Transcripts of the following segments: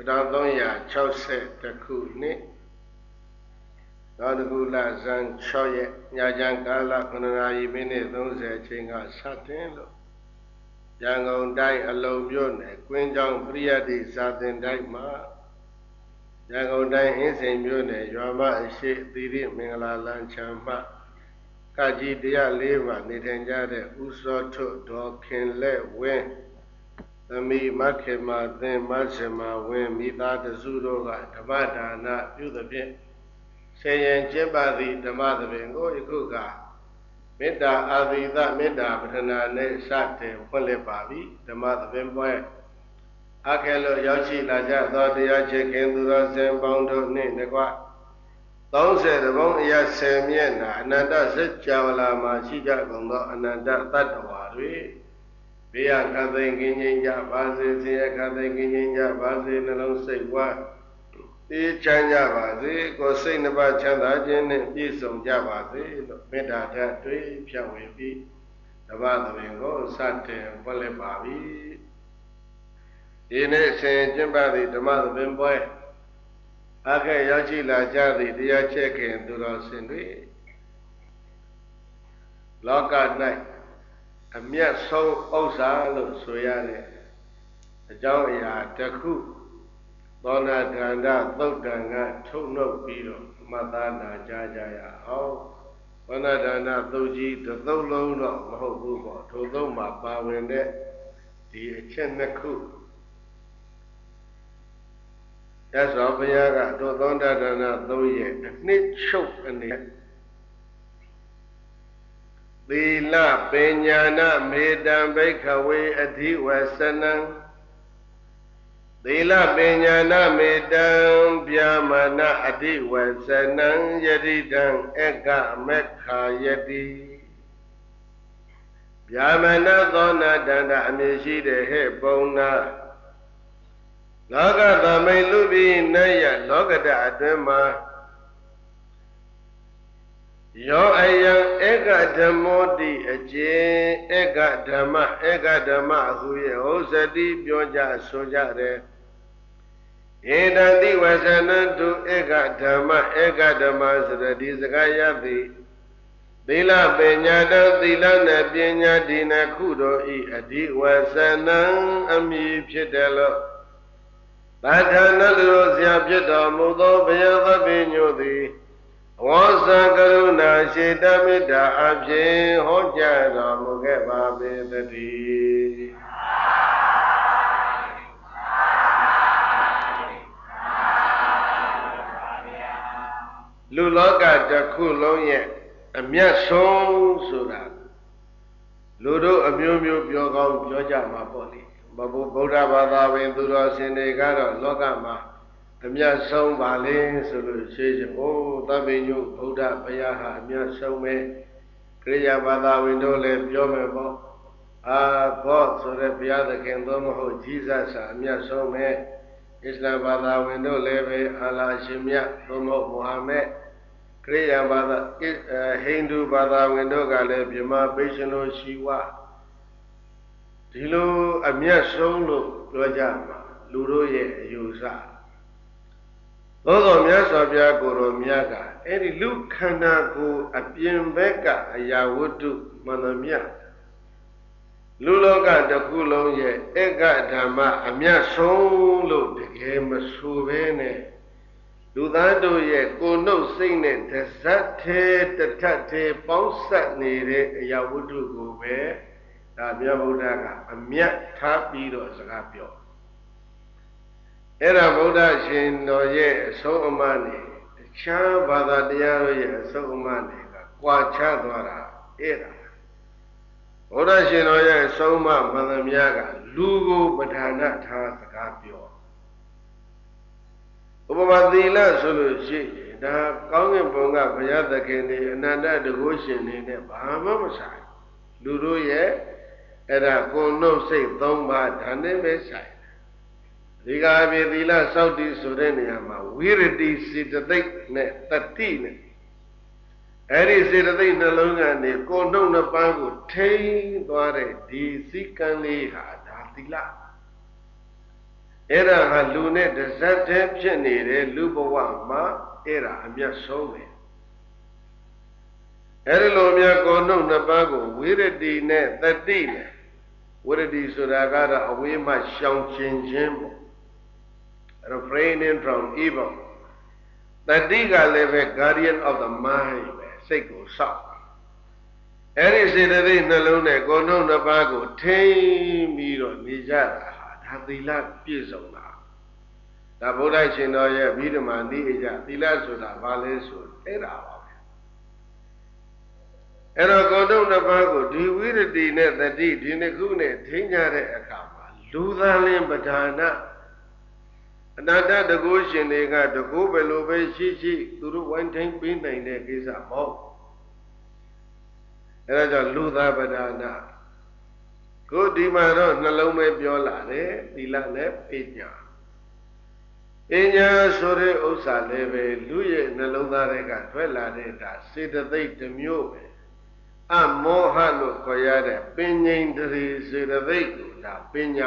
1360ခုနှစ်သောတကုလဇန်6ရက်ညချမ်းကာလ9:30အချိန်ကစတင်လို့ရန်ကုန်တိုင်းအလုံမြို့နယ်ကွင်းကျောင်းပရိယတ္တိစာသင်တိုက်မှာရန်ကုန်တိုင်းအင်းစိန်မြို့နယ်ရွာမအရှိသီရိမင်္ဂလာလမ်းချမ်းမှကကြီး104မှာနေထိုင်ကြတဲ့ဦးစောထွတ်ဒေါ်ခင်လက်ဝင်းသမီးမခေမာသင်မဆင်မာဝင်းမိသားတစုတို့ကဓမ္မဒါနပြုသဖြင့်ဆင်ရင်ကျင့်ပသည့်ဓမ္မသဘင်ကိုယခုကမေတ္တာအာသီသမေတ္တာပထနာနဲ့စတင်ဖွင့်လှစ်ပါပြီဓမ္မသဘင်ပွဲအခက်လို့ရောက်ရှိလာကြသောတရားချစ်ခင်သူတော်စင်ပေါင်းတို့နှင့်တကွ30ဘုံအရာ10မျက်နှာအနန္တစัจ java လာမှာရှိကြကုန်သောအနန္တတတ္တဝါတွေဘေးရခသိင်ကင်းခြင်းကြပါစေဆင်းရဲခသိင်ကင်းခြင်းကြပါစေနှလုံးစိတ်ဝါအေးချမ်းကြပါစေကိုယ်စိတ်နှစ်ပါးချမ်းသာခြင်းနှင့်ပြည့်စုံကြပါစေလို့မေတ္တာဓာတ်တွေဖြန့်ဝေပြီးဓမ္မသဘင်ကိုစတင်ဖွင့်လှစ်ပါပြီဒီနေ့ဆင်ကျင့်ပသည့်ဓမ္မသဘင်ပွဲအခက်ရောက်ရှိလာကြသည့်တရားချစ်ခင်သူတော်စင်တွေလောက၌အမြတ်ဆုံးဥစ္စာလို့ဆိုရတဲ့အကြောင်းအရာတစ်ခုသောနာကန္တသုတ်တံကထုတ်နှုတ်ပြီးတော့မှတ်သားနာကြားကြရအောင်သောနာဒါနသုတ်ကြီးတစ်သုတ်လုံးတော့မဟုတ်ဘူးပေါ့ထိုသုတ်မှာပါဝင်တဲ့ဒီအချက်နှစ်ခုရသော်ဘုရားကသောသောနာဒါနသုတ်ရဲ့အနှစ်ချုပ်အနေသီလပညာနာမေတ္တံဘိက္ခဝေအဓိဝဆနံသီလပညာနာမေတ္တံဗျာမနာအဓိဝဆနံယတိတံအက္ခမက္ခာယတိဗျာမနာသောနာတန္တအမည်ရှိတဲ့ဟဲ့ပုံနာလောကသမိန်လူပြီးနိုင်ရလောကတအတွင်းမှာယောအယံဧကဓမ္မောတိအကျေဧကဓမ္မဟုရဲ့ဟောစတိပြောကြဆိုကြတယ်ဧတံတိဝဇနတုဧကဓမ္မဆိုတဲ့ဒီစကားရသည်သီလပညာတသီလနဲ့ပညာဒီနှစ်ခုတို့ဤအဓိဝဇနံအမည်ဖြစ်တယ်လို့သာသနာလူဆရာဖြစ်တော်မူသောဘုရားသဗ္ဗညုသည်ဝေါဇံကရုဏာရှိတမေတ္တာအဖြင့်ဟောကြားတော်မူခဲ့ပါပေသတည်းလူလောကတစ်ခုလုံးရဲ့အမြတ်ဆုံးဆိုတာလူတို့အမျိုးမျိုးပြောကောင်းပြောကြမှာပေါ့လေဗုဒ္ဓဘာသာဝင်သူတော်စင်တွေကတော့လောကမှာအမြတ်ဆုံးပါလေဆိုလို့ရှိရင်သဗ္ဗညုဗုဒ္ဓဘုရားဟာအမြတ်ဆုံးပဲခရိယာဘာသာဝင်တို့လည်းပြောမယ်ပေါ့God ဆိုတဲ့ဘုရားသခင်သို့မဟုတ် Jesus ဟာအမြတ်ဆုံးပဲအစ္စလာမ်ဘာသာဝင်တို့လည်းပဲအလ္လာဟ်ရှင်မြတ်သို့မဟုတ်မုဟာမက်ခရိယာဘာသာဟိန္ဒူဘာသာဝင်တို့ကလည်းဗြဟ္မာဗိရှင်လိုရှိဝဒီလိုအမြတ်ဆုံးလို့ပြောကြမှာလူတို့ရဲ့အယူဆသို့သောမြတ်စွာဘုရားကိုယ်တော်မြတ်ကအဲ့ဒီလူခန္ဓာကိုယ်အပြင်ဘက်ကအရာဝတ္ထုမှန်သမျှလူလောကတစ်ခုလုံးရဲ့ဧကဓမ္မအမြတ်ဆုံးလို့တကယ်မဆိုဘဲနဲ့လူသားတို့ရဲ့ကိုယ်နှုတ်စိတ်နဲ့တဇတ်သေးတထတ်သေးပေါင်းဆက်နေတဲ့အရာဝတ္ထုကိုပဲဒါမြတ်ဗုဒ္ဓကအမြတ်ထားပြီးတော့စကားပြောအဲ့ဒါဗုဒ္ဓရှင်တော်ရဲ့အဆုံးအမနဲ့တခြားဘာသာတရားတို့ရဲ့အဆုံးအမတွေကကွာခြားသွားတာအဲ့ဒါဗုဒ္ဓရှင်တော်ရဲ့အဆုံးအမမှန်သမျှကလူကိုပဌာနထားစကားပြောဥပမာသီလဆိုလို့ရှိရင်ဒါကောင်းကင်ဘုံကဘုရားသခင်တွေအနန္တတကုရှင်တွေနဲ့ဘာမှမဆိုင်လူတို့ရဲ့အဲ့ဒါကိုယ်နှုတ်စိတ်၃ပါးဒါနဲ့ပဲဆိုင်ဒီကားပြေသီလစောင့်တည်ဆိုတဲ့နေရာမှာဝိရတိစေတသိက်နဲ့တတိနဲ့အဲ့ဒီစေတသိက်နှလုံးကနေကိုယ်နှုတ်နှစ်ပါးကိုထိန်းသွားတဲ့ဒီစည်းကမ်းလေးဟာဒါသီလအဲ့ဒါကလူနဲ့တစ်စက်တည်းဖြစ်နေတဲ့လူဘဝမှာအဲ့ဒါအမြတ်ဆုံးပဲအဲ့ဒီလိုမြတ်ကိုယ်နှုတ်နှစ်ပါးကိုဝိရတိနဲ့တတိနဲ့ဝိရတိဆိုတာကတော့အဝေးမှရှောင်ကျင်ခြင်းပေါ့ refraining from evil တတိကလည်းပဲ guardian of the mind ပဲစိတ်ကိုစောင့်အဲ့ဒီစေတသိက်နှလုံးနဲ့ကိုယ်နှုတ်နှစ်ပါးကိုထိန်းပြီးတော့နေကြတာဟာဒါသီလပြည့်စုံတာဒါဗုဒ္ဓရှင်တော်ရဲ့ဗိဓမာနိအကျသီလဆိုတာဘာလဲဆိုအဲ့ဒါပါပဲအဲ့တော့ကိုယ်နှုတ်နှစ်ပါးကိုဒီဝိရတိနဲ့တတိဒီနှစ်ခုနဲ့ထိန်းကြတဲ့အခါမှာလူသားလင်းပဓာနအတ္တတကုရှင်တွေကတကုဘယ်လိုပဲရှိရှိသူတို့ဝိုင်းထိန်ပေးနိုင်တဲ့ကိစ္စမဟုတ်အဲဒါကြောင့်လူသားပဓာနကိုဒီမှာတော့နှလုံးပဲပြောလာတယ်သီလနဲ့ပညာပညာဆိုတဲ့ဥစ္စာလည်းပဲလူရဲ့နှလုံးသားတွေကထွက်လာတဲ့ဒါစေတသိက်တစ်မျိုးပဲအမောဟလို့ခေါ်ရတဲ့ပင်ငိမ့်တရီစေတသိက်ကိုဒါပညာ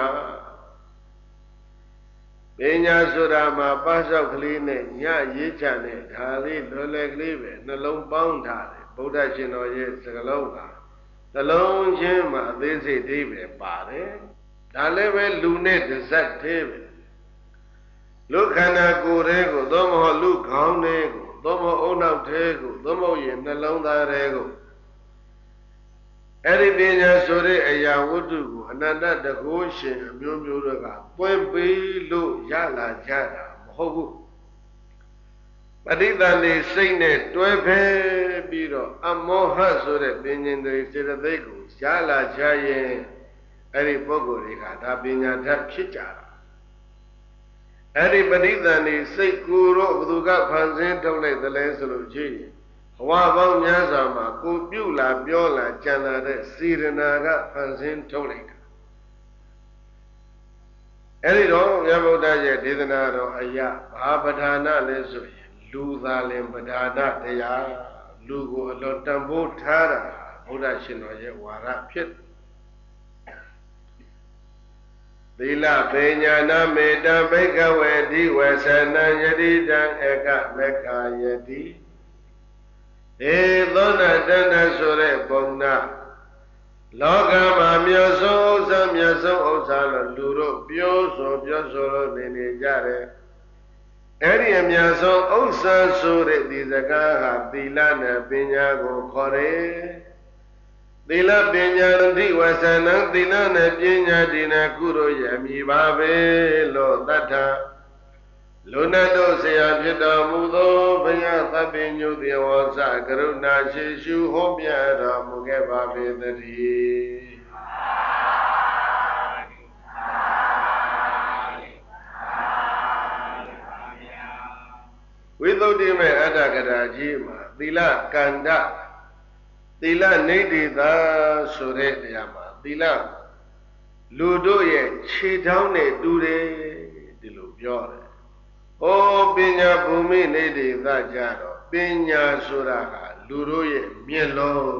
ပညာဆိုတာမှာပါဆောက်ကလေးနဲ့ညရေးချတဲ့ဒါလေးလွယ်လွယ်ကလေးပဲနှလုံးပေါင်းထားတယ်ဗုဒ္ဓရှင်တော်ရဲ့စကားလုံးကနှလုံးချင်းမှာအသေးစိတ်သေးပဲပါတယ်ဒါလည်းပဲလူနဲ့တစ်စက်သေးပဲလူခန္ဓာကိုယ်တွေကိုသို့မဟုတ်လူခေါင်းတွေကိုသို့မဟုတ်အုံနောက်သေးကိုသို့မဟုတ်ရင်နှလုံးသားတွေကိုအဲ့ဒီပညာဆိုတဲ့အရာဝတ္ထုကိုအနန္တတကုရှင်အမျိုးမျိုးတွေကပွင့်ပေးလို့ရလာကြတာမဟုတ်ဘူးပဋိသန္ဓေစိတ်နဲ့တွဲဖဲပြီးတော့အမောဟဆိုတဲ့ပညာတွေစေတသိက်ကိုရလာကြရင်အဲ့ဒီပုဂ္ဂိုလ်တွေကဒါပညာဓာတ်ဖြစ်ကြတာအဲ့ဒီပဋိသန္ဓေစိတ်ကိုတော့ဘုသူကဖန်ဆင်းထုတ်လိုက်သလဲဆိုလို့ကြည့်ရင်ဘဝပေါင်းများစွာမှာကိုပြုလာပြောလာကြံလာတဲ့စေရနာကဖန်ဆင်းထုတ်လိုက်တာအဲဒီတော့မြတ်ဗုဒ္ဓရဲ့ဒေသနာတော်အရာဘာပဓာနလဲဆိုရင်လူသားလင်ပဓာနတရားလူကိုအလွန်တန်ဖိုးထားတာဗုဒ္ဓရှင်တော်ရဲ့ဝါရဖြစ်သီလပေညာနာမေတ္တဘိကဝေတိဝေသနံယတိတံဧကမေခာယတိဧသောနာတဏ္ဍဆိုတဲ့ပုံနာလောကမှာမြတ်ဆုံးဥစ္စာမြတ်ဆုံးဥစ္စာလို့လူတို့ပြောဆိုလို့နေကြတယ်အဲ့ဒီအမြတ်ဆုံးဥစ္စာဆိုတဲ့ဒီစကားဟာသီလနဲ့ပညာကိုခေါ်တယ်သီလပညာတိဝဆနံသီလနဲ့ပညာဒီနဲ့ကုသိုလ်ရဲ့အမိပါပဲလို့တတ်တာလူနဲ့တို့ဆရာဖြစ်တော်မူသောဘုရားသဗ္ဗညုသေဝသကရုဏာရှိရှုဟောပြတော်မူခဲ့ပါပေသတည်းဝိသုဒ္ဓိမေအတ္တကရာကြီးမှာသီလကန္တသီလနေတိသာဆိုတဲ့တရားမှာသီလလူတို့ရဲ့ခြေထောက်နဲ့တူတယ်ဒီလိုပြောတယ်ဩပညာဘူမိနေတိသာကြတော့ပညာဆိုတာဟာလူတို့ရဲ့မျက်လုံး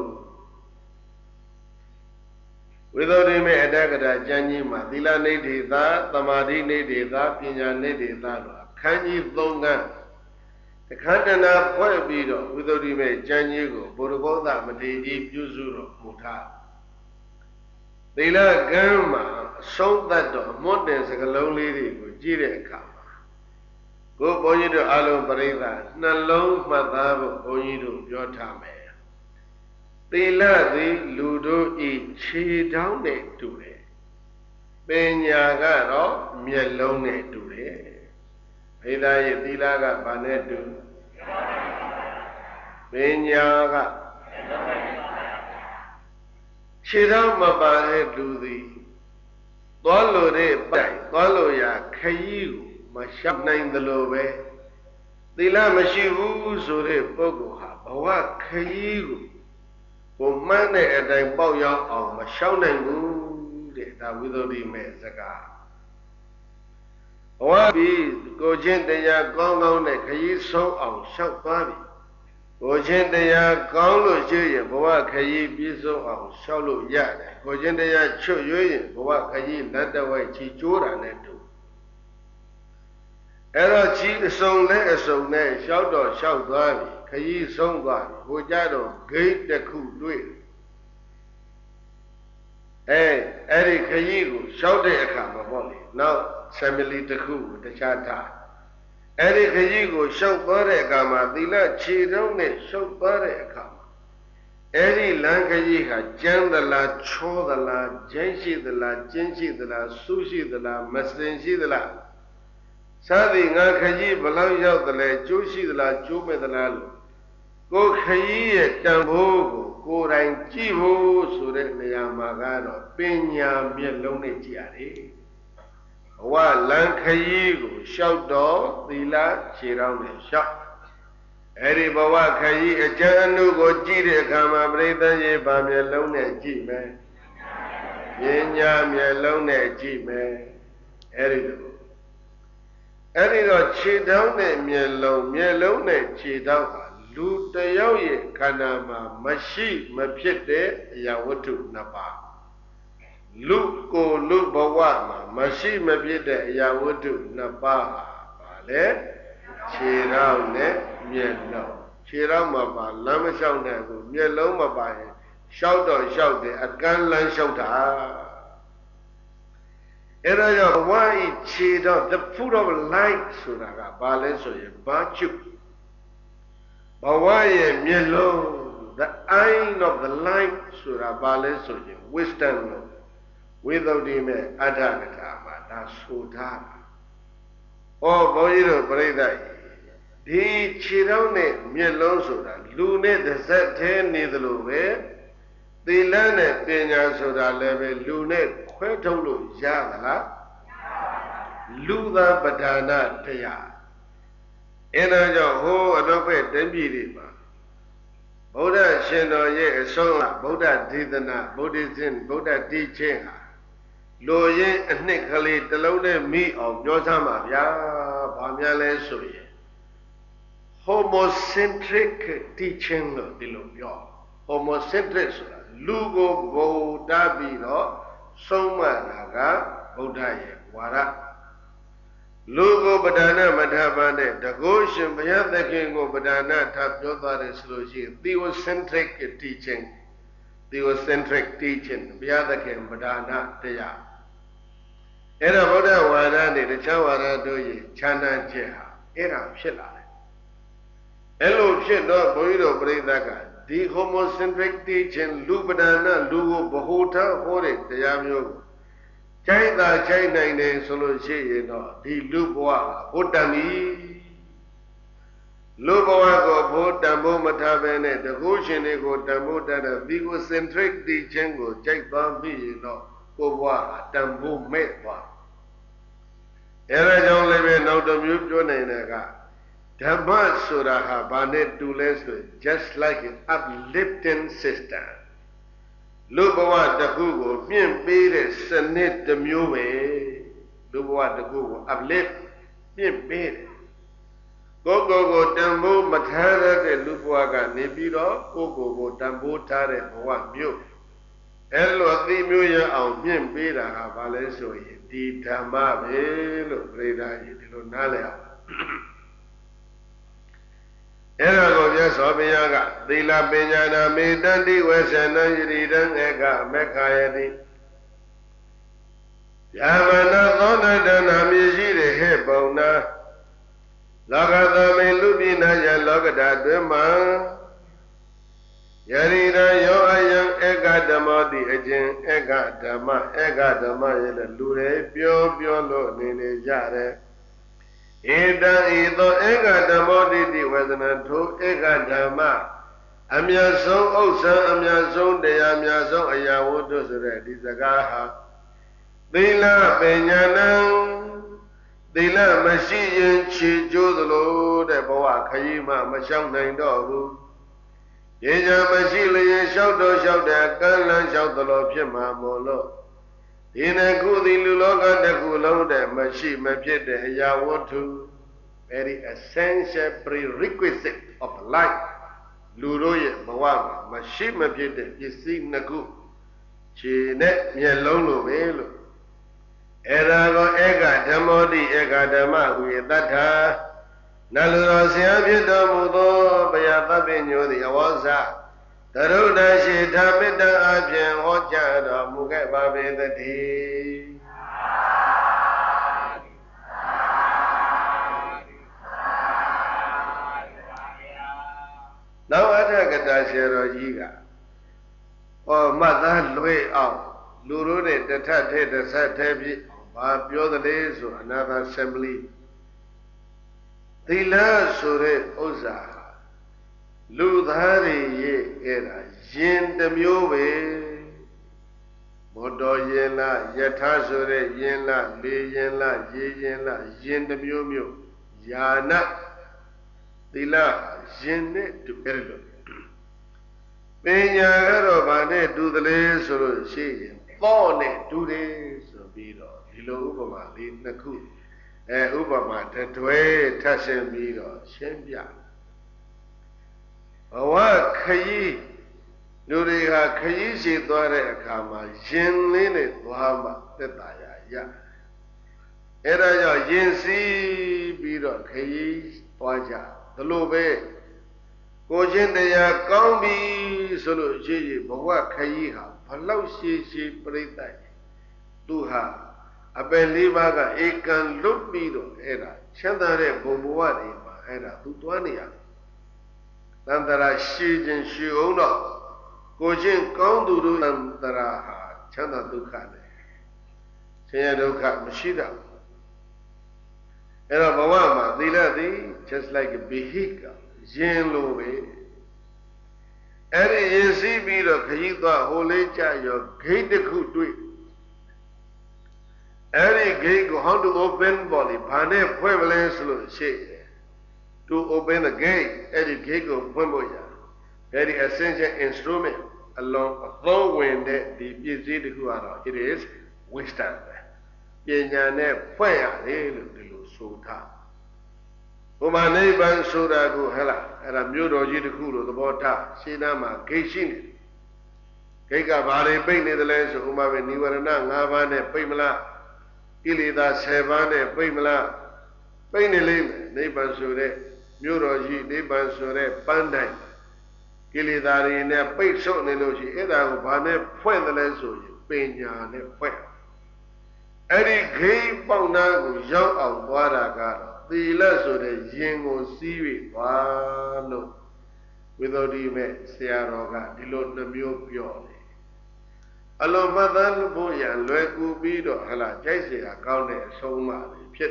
ဝိသုဒ္ဓိမေအတ္တကရာကျမ်းကြီးမှာသီလနေတိသာသမာဓိနေတိသာပညာနေတိသာလို့အခန်းကြီး3ခန်းတခါတဏဖွဲ့ပြီးတော့ဝိသုဒ္ဓိမေကျမ်းကြီးကိုဘုရားဘောဓမထေရကြီးပြုစုတော်မူထားသီလကံမှာအဆုံးသတ်တော်မွတ်တဲ့စကလုံးလေးတွေကိုကြည့်တဲ့အခါမှာကိုဘုန်းကြီးတို့အလုံးပရိသတ်နှလုံးမှတ်သားဖို့ဘုန်းကြီးတို့ပြောထားမယ်သီလသည်လူတို့ဤခြေထောက်နဲ့တူတယ်ပညာကတော့မျက်လုံးနဲ့တူတယ်ဘိဓါရဲ့သီလကဘာနဲ့တူပညာကခြေထောက်မပါတဲ့လူသည်သွားလို့တဲ့ပိုက်သွားလို့ရခရီးကိုမရှောင်နိုင်သလိုပဲသီလမရှိဘူးဆိုတဲ့ပုဂ္ဂိုလ်ဟာဘဝခရီးကိုမှန်းတဲ့အတိုင်းပေါက်ရောက်အောင်မရှောင်နိုင်ဘူးတဲ့ဒါဝိသုဒ္ဓိမေစကားဘဝပြီးကိုချင်းတရားကောင်းကောင်းနဲ့ခရီးဆုံးအောင်လျှောက်သွားပြီကိုချင်းတရားကောင်းလို့ရှိရင်ဘဝခရီးပြည့်စုံအောင်လျှောက်လို့ရတယ်ကိုချင်းတရားချွတ်ရွေးရင်ဘဝခရီးလက်တဝိုက်ချီကျိုးတာနဲ့တူအဲ့တော့ကြီးအစုံနဲ့အစုံနဲ့လျှောက်တော့လျှောက်သွားပြီခရီးဆုံးသွားပြီဟိုကြတော့ဂိတ်တစ်ခုတွေ့အဲ့ဒီခရီးကိုလျှောက်တဲ့အခါမှာပေါ့လေနောက် family တစ်ခုကိုတခြားထားအဲ့ဒီခရီးကိုလျှောက်သွားတဲ့အခါမှာသီလခြေတုံးနဲ့လျှောက်သွားတဲ့အခါမှာအဲ့ဒီလမ်းခရီးဟာကျမ်းသလားချောသလားကျင်းရှိသလားကျင်းရှိသလားစူးရှိသလားမစင်ရှိသလားသာသည်ငါခရီးဘလောက်ရောက်သလဲကျိုးရှိသလားကျိုးမဲ့သလားလို့ကိုခရီးရဲ့တန်ဖိုးကိုကိုယ်တိုင်ကြည့်ဖို့ဆိုတဲ့နေရာမှာကတော့ပညာမျက်လုံးနဲ့ကြည့်ရတယ်ဘဝလမ်းခရီးကိုလျှောက်တော့သီလခြေထောက်နဲ့လျှောက်အဲ့ဒီဘဝခရီးအကျဉ်းအနုကိုကြည့်တဲ့အခါမှာပရိသတ်ရဲ့ဗာမျက်လုံးနဲ့ကြည့်မယ်ပညာမျက်လုံးနဲ့ကြည့်မယ်အဲ့ဒီတော့ခြေထောက်နဲ့မျက်လုံးနဲ့ခြေထောက်ဟာလူတယောက်ရဲ့ခန္ဓာမှာမရှိမဖြစ်တဲ့အရာဝတ္ထုနှစ်ပါးလူကိုလူဘဝမှာမရှိမဖြစ်တဲ့အရာဝတ္ထုနှစ်ပါးဟာဘာလဲခြေထောက်နဲ့မျက်လုံးခြေထောက်မှာပါလမ်းမလျှောက်နိုင်ဘူးမျက်လုံးမပါရင်လျှောက်တော့လျှောက်တယ်အကန့်လမ်းလျှောက်တာအဲ့ဒါကြောင့်ဘဝဤခြေထောက် the foot of light ဆိုတာကဘာလဲဆိုရင်ဘာချုပ်ဘဝရဲ့မျက်လုံး the eye of the light ဆိုတာဘာလဲဆိုရင် wisdom လို့ဝိသုဒ္ဓိမဲ့အဋ္ဌကထာမှာဒါဆိုထားတာဩဘုန်းကြီးတို့ပြိဿဒီခြေထောက်နဲ့မျက်လုံးဆိုတာလူနဲ့တစ်ဆက်တည်းနေသလိုပဲသီလနဲ့ပညာဆိုတာလည်းပဲလူနဲ့ခွဲထုတ်လို့ရသလားလူသာပဌာနာတရားအဲ့ဒါကြောင့်ဟိုအတော့ပဲတပြည်တွေမှာဗုဒ္ဓရှင်တော်ရဲ့အဆုံးကဗုဒ္ဓဒေသနာ Buddhism ဗုဒ္ဓတိချင်းဟာလိုရင်းအနှစ်ကလေးတစ်လုံးနဲ့မိအောင်ပြောစမ်းပါဗျာဘာများလဲဆိုရင် homocentric teaching လို့ဒီလိုပြော homocentric ဆိုတာလူကိုဘုံတားပြီးတော့ဆုံးမတာကဗုဒ္ဓရဲ့ဝါဒလူကိုပဌာနာမထပါနဲ့တကုရှင်ဘုရားသခင်ကိုပဌာနာထပြောသွားတယ်ဆိုလို့ရှိရင် theocentric teaching ဘုရားသခင်ပဌာနာတရားအဲ့ဒါဗုဒ္ဓဝါဒနဲ့တခြားဝါဒတို့ရဲ့ခြားနာချက်ဟာအဲ့ဒါဖြစ်လာတယ်အဲ့လိုဖြစ်တော့ဘုန်းကြီးတို့ပြိဿကဒီ homocentric teaching လူပဌာနာလူကိုဗဟုထားဟောတဲ့တရားမျိုးကိုကျိုက်တာကျိုက်နိုင်တယ်ဆိုလို့ရှိရင်တော့ဒီလူဘဝဘုဒ္ဓမီလူဘဝကိုဘုဒ္ဓဘုမထားပဲနဲ့တကုရှင်တွေကိုတန်ဖိုးတတ်တဲ့ theocentric teaching ကိုကျိုက်သွားပြီးရင်တော့ကိုဘဝတန်ဖိုးမဲ့သွားအဲဒါကြောင့်လည်းပဲနောက်တစ်မျိုးပြောနိုင်တယ်ကဓမ္မဆိုတာဟာဘာနဲ့တူလဲဆိုရင် just like an uplifting system လူဘဝတစ်ခုကိုမြင့်ပေးတဲ့စနစ်တစ်မျိုးပဲလူဘဝတစ်ခုကို uplift မြင့်ပေးတယ်ကိုကိုတန်ဖိုးမထားရတဲ့လူဘဝကနေပြီးတော့ကိုတန်ဖိုးထားတဲ့ဘဝမျိုးအဲ့လိုအသိမျိုးရအောင်မြင့်ပေးတာဟာဘာလဲဆိုရင်ဒီဓမ္မပဲလို့ပြိဿကြီးဒီလိုနားလည်အောင်အဲ့ဒါကိုမြတ်စွာဘုရားကသီလပညာနာမေတ္တိဝေဆနံယတိတံဧကမေခာယတိယာမနာသောတတနာမြည်ရှိတဲ့ဟဲ့ပုံနာလောကသမိလူပြည်နာယလောကဓာတွင်မှာယရိတံယောအယံဧကဓမ္မောတိအကျင့်ဧကဓမ္မရဲ့လူတွေပြောလို့နေကြတယ်ဧတံဤသောဧကဓမ္မောတိတိဝေဒနာထိုဧကဓမ္မအမြတ်ဆုံးဥစ္စာအမြတ်ဆုံးတရားအမြတ်ဆုံးအရာဝတ္ထုဆိုတဲ့ဒီစကားဟာသီလပညာနံသီလမရှိရင်ခြေကျိုးသလိုတဲ့ဘဝခရီးမှမလျှောက်နိုင်တော့ဘူးပညာမရှိလျင်လျှောက်တော့လျှောက်တဲ့ကံလန်းလျှောက်သလိုဖြစ်မှာမို့လို့ဒီနှစ်ခုသည်လူလောကတစ်ခုလုံးတဲ့မရှိမဖြစ်တဲ့အရာဝတ္ထု very essential prerequisite of life လူတို့ရဲ့ဘဝမှာမရှိမဖြစ်တဲ့ပစ္စည်းနှစ်ခုခြေနဲ့မျက်လုံးလိုပဲလို့ Erago eka dhammoti eka dhamma uye tattha Naluro siya pito mudo Baya tabi nyodi awasa Taruda shi dhamita abhyan Hochara muke babedati Now Atthakata Shirojiga or Mother Lui out Lurune the Tate the Satabi Babio the days or another assembly Tila Sure Oza Ludhari ye era Yin the Mube Modo Yena Yata Sure Yena Li Yena Yena Yin the Mumio Yana Tila Yin to Perlo Penya Bane do the lace or she Bone 2 days of Bido Hilo Ubama Lin Naku Ubama Tatue Tashem Bido Shembia Awa Kayi Nuriha Kayi si Dore Kama Yin Lin Wahama Tetaya Ya Era Yin si Bido Kayi Waja the Lube Kojin de ya Kambi Solo Ji Bawa Kayiha Palau si Prita Duha Abelibaga Ekan Lupido Era Chandare Bobuari Era Tutuania Nandara Shijin Shiona Kojin Kanduru Nandaraha Chanda Dukane Chaya Duka Mashida Era Bawama Diladi just like a vehicle Yin Lobe Eri Yesi Bido Kayita Holecha your gate the Kutui Eri gate go how to open body Pane Pueblen to open the gate Eri gate go Puemboya very essential instrument along a long wind the busy who are it is wisdom Yenyane Puya Lu Sota Uma neighbor Soda go hella, and a mudo jiticulo, the bota, Sinama, Kishin. Keka Bari, Pay Netherlands, Uma, Nivarana, Havane, Pimela, Ilida, Sevane, Pimela, Painilim, neighbor Sode, Muroji, neighbor Sode, Pandai, Kilidari, ne Pay so Neloji, Eda, Bane, Puendelenso, Pena, ne Pue. Eddie Gay Pona, young of Guadagara. The less of the Jingo Sivi, Wano, without even Siaroga, Dilot Namio Pioli. Allo Madan Boya, Lueku Bido, Hala, Jesse, Akane, Soma, Pit.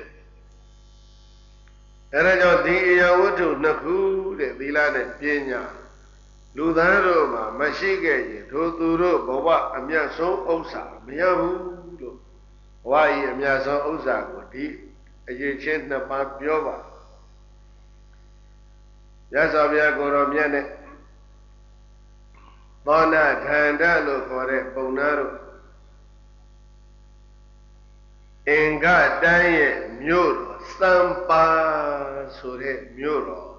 Erajo Dia Wutu, Naku, the Dilane Pina, Ludaroma, Mashige, Toturo, Boba, Amiaso Osa, Miamu, why Amiaso Osa would be. Agent na Papiova Yasavia Goromiane Bona Tandalo for it, Bonaro Inga Daye Muro, Sampa Sure Muro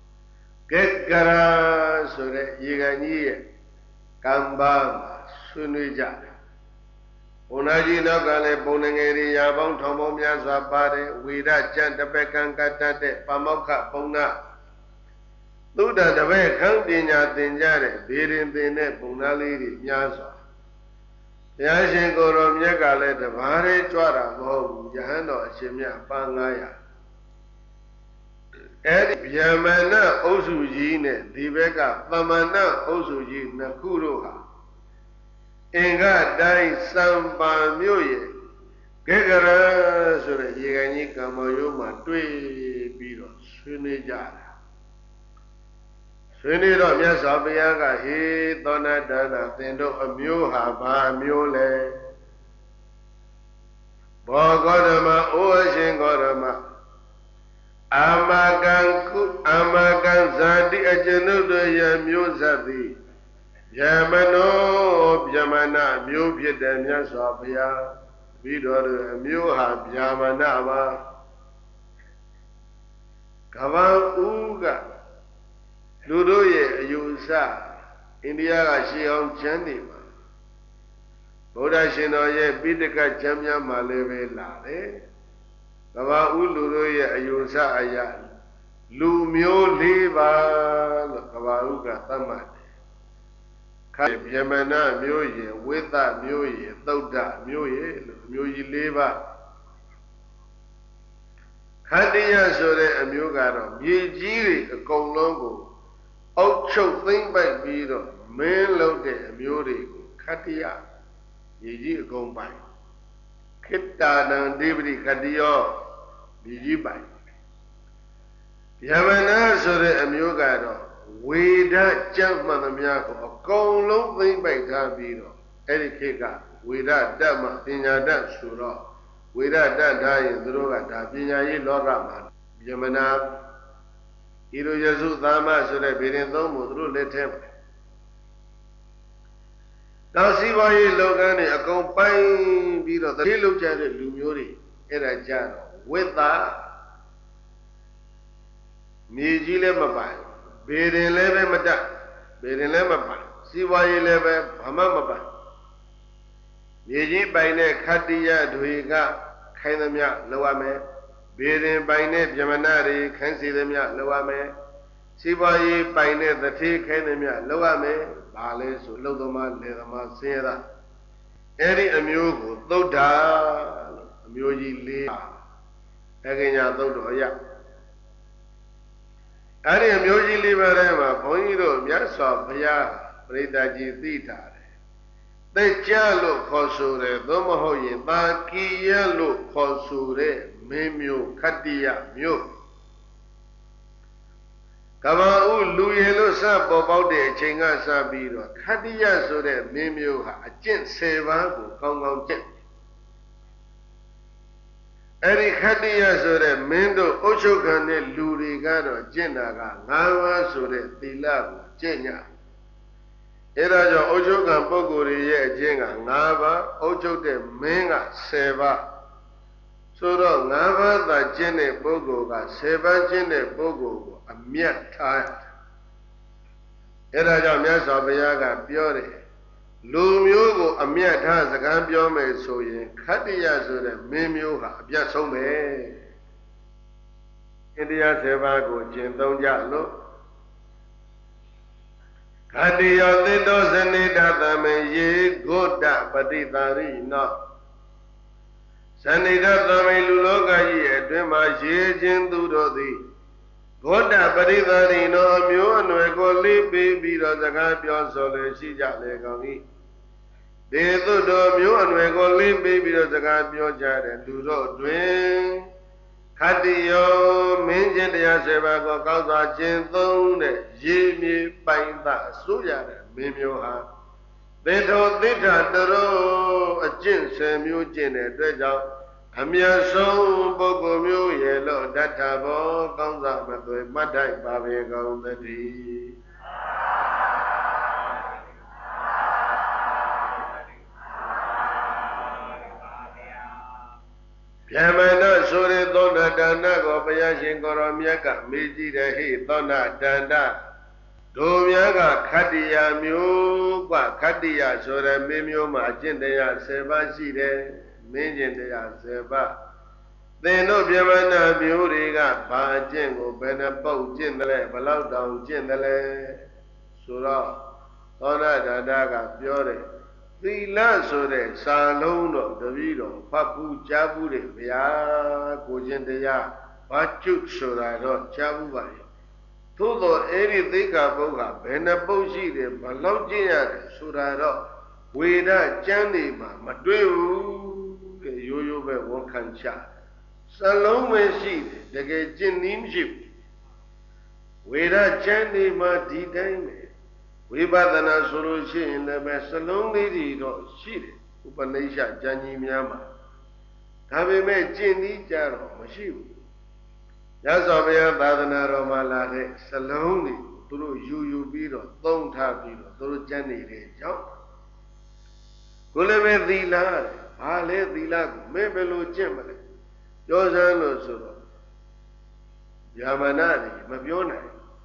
Gekara Sure Yigani Kamba Sunija Unaji Nagale Bonangeri Yabon Tomomia Zabare, Wida Jantabekan Katate, Pamoka Pona. Luda the way Kandinya Dinjare, Birin Dine, Bonali, Yaza. Yashin Gorom Yagale, the Vare Twara, Home, Jahano, Shimia, Pangaya. Ed Yamana Osujine, Diveka, Pamana Osuji, Nakuruha. Inga Dai Samba Myoye, Gegara Sura Yigani Kamayo Tui Biro, Sunijara. Suniro Miasabiaga, he Donna Dana, Tendo Amuha, Ba Mule Bogodama, Ocean Godama Amagan Zadi, a Genuda Yamuzabi. Yamano, Yamana, Mupia Damia Sofia, Vidor, Muha, Yamanava Kavan Uga, Ludoye, Yusa, India, she on Chandima. ရားရှင်တော်ရဲ့ပိဋကကျမ်းများမှာလည်းပဲလာတယ်ကဘာဥလူတို့ရဲ့အယူဆအရာလူမျိုး၄ပါးလို့ကဘာဥကသတ်မှတ်တယ်ခါဗျမနမျိုးရယ်ဝိသမျိုးရယ်သုဒ္ဓမျိုးရယ်လို့မျိုးကြီး၄ပါးခတ္တိယဆိုတဲ့အမျိုးကတော့မြေကြီးတွေအကုန်လုံးကိုအုပ်ချုပ်သိမ့်ပိုက်ပြီးတော့မင်းလုပ်တဲ့အမျိုးတွေကိုခတ္တိယမြေကြီးအကုန်ပိုင်ခိတ္တာနံဒိပတိခတ္တိယောမြေကြီးပိုင်ဗျမနဆိုတဲ့အမျိုးကတော့ဝေဒကြမ်းမှန်သမျှကိုအကုန်လုံးသိမ့်ပိုက်ထားပြီးတော့အဲ့ဒီခေတ်ကဝေဒတတ်မှပညာတတ်ဆိုတော့ဝေဒတတ်ထားရင်သူတို့ကဒါပညာရေးလောကမှာဗျမနာဣရုယစုသာမဆိုတဲ့ဗေဒင်သုံးမှုသူတို့လက်ထဲမှာနောက်စီးပွားရေးလုပ်ငန်းတွေအကုန်ပိုင်းပြီးတော့တတိလုပ်ကြတဲ့လူမျိုးတွေအဲ့ဒါကြတော့ဝိသမြေကြီးလည်းမပိုင်ဗေဒင်လည်းပဲမတတ်ဗေဒင်လည်းမပိုင်စီးပွားရေးလည်းပဲဘာမှမပိုင်မြေကြီးပိုင်တဲ့ခတ္တိယတွေကခိုင်းသမျှလုပ်ရမယ်ဗေဒင်ပိုင်တဲ့ဗျမနတွေခိုင်းစီသမျှလုပ်ရမယ်စီးပွားရေးပိုင်တဲ့တတိခိုင်းသမျှလုပ်ရမယ်ဘာလဲဆိုလှုပ်သမားလေသမားဆင်းရဲတာအဲ့ဒီအမျိုးကိုသုဒ္ဓလို့အမျိုးကြီး၄အကညာသုဒ္ဓောရအဲ့ဒီအမျိုးကြီး၄ပါးထဲမှာဘုန်းကြီးတို့မြတ်စွာဘုရားပရိသတ်ကြီးသိတာတယ်သိကြလို့ခေါ်ဆိုတယ်သို့မဟုတ်ရင်သာကီယလို့ခေါ်ဆိုတဲ့မင်းမျိုးခတ္တိယမျိုးကဘာဥလူရည်လို့စပေါ်ပေါက်တဲ့အချိန်ကစပြီးတော့ခတ္တိယဆိုတဲ့မင်းမျိုးဟာအကျင့်10ပါးကိုကောင်းကောင်းကျင့်အဲ့ဒီခတ္တိယဆိုတဲ့မင်းတို့အုပ်ချုပ်ခံတဲ့လူတွေကတော့ကျင့်တာက၅ပါးဆိုတဲ့သီလကိုကျင့်ကြအဲ့ဒါကြောင့်အုပ်ချုပ်ခံပုဂ္ဂိုလ်တွေရဲ့အကျင့်က၅ပါးအုပ်ချုပ်တဲ့မင်းက10ပါးဆိုတော့၅ပါးသာကျင့်တဲ့ပုဂ္ဂိုလ်က10ပါးကျင့်တဲ့ပုဂ္ဂိုလ်ကိုအမြတ်ထားအဲ့ဒါကြောင့်မြတ်စွာဘုရားကပြောတယ်လူမျိုးကိုအမြတ်ထားစကားပြောမယ်ဆိုရင်ခတ္တိယဆိုတဲ့မင်းမျိုးဟာအပြတ်ဆုံးပဲဣန္ဒိယ10ပါးကိုကျင့်သုံးကြလို့ခတ္တိယောသစ္တောဇနိဒသမေယေဂုတ္တပတိသာရိနောဇနိဒသမေလူလောကကြီးအတွင်မှာရေခြင်းသူတို့သည်ဂုတ္တပရိသာရိနောအမျိုးအနွယ်ကိုလေးပေးပြီးတော့စကားပြောဆိုလေရှိကြလေကောင်း၏ဒေသုတော်မျိုးအနွယ်ကိုလေးပေးပြီးတော့စကားပြောကြတဲ့လူတို့တွင်ခတ္တိယောမင်းကျင့်တရား7ပါးကိုကောင်းစွာကျင့်သုံးတဲ့ရေမြေပိုင်သာအစိုးရတဲ့မင်းမျိုးဟာသေထောသစ္စာတရောအကျင့်10မျိုးကျင့်တဲ့အတွက်ကြောင့်အမြတ်ဆုံးပုဂ္ဂိုလ်မျိုးရဲ့လို့တထဘောကောင်းစွာမသွေမှတ်တိုက်ပါပေကုန်သတည်းဗျမနဆိုတဲ့သောဏတန္တကိုဘုရားရှင်ကိုရောမြတ်ကမေးကြည့်တယ်ဟိသောဏတန္တတို့များကခတ္တိယမျိုးကခတ္တိယဆိုတဲ့မင်းမျိုးမှာအကျင့်တရား10ပါးရှိတယ်မင်းကျင့်တရား10ပါးသင်တို့ဗျမနမျိုးတွေကဘာအကျင့်ကိုဘယ်နှပုတ်ကျင့်တယ်လဲဘယ်လောက်တောင်ကျင့်တယ်လဲဆိုတော့သောဏတန္တကပြောတယ်သီလဆိုတဲ့စာလုံးတော့တပည့်တော်ဖတ်ဘူးကြားဘူးတယ်ဗျာကိုချင်းတရားဘာကျွတ်ဆိုတာတော့ကြားဘူးပါရဲ့သို့တော့အဲ့ဒီသိက္ခာပုဒ်ကဘယ်နှပုတ်ရှိတယ်ဘလောက်ကျင့်ရတယ်ဆိုတာတော့ဝေဒကျမ်းတွေမှာမတွေ့ဘူးတဲ့ရိုးရိုးပဲဝန်ခံချစာလုံးပဲရှိတယ်တကယ်ကျင့်နည်းမရှိဘူးဝေဒကျမ်းတွေမှာဒီတိုင်းပဲဝိပဿနာဆိုလို့ရှိရင်လည်းပဲစလုံးလေးတွေတော့ရှိတယ်ဥပနိရှကျမ်းကြီးများမှာဒါပေမဲ့ကျင့်ပြီးကြတော့မရှိဘူးညဇောဘုရားသာသနာတော်မှာလာတဲ့စလုံးတွေသူတို့ယူပြီးတော့သုံးထားပြီးတော့သူတို့ကျမ်းနေတဲ့ကြောင့်ကိုလည်းပဲသီလတဲ့ဘာလဲသီလကိုမင်းဘယ်လိုကျင့်မလဲပြောစမ်းလို့ဆိုတော့ယာမနာတွေမပြောနိုင်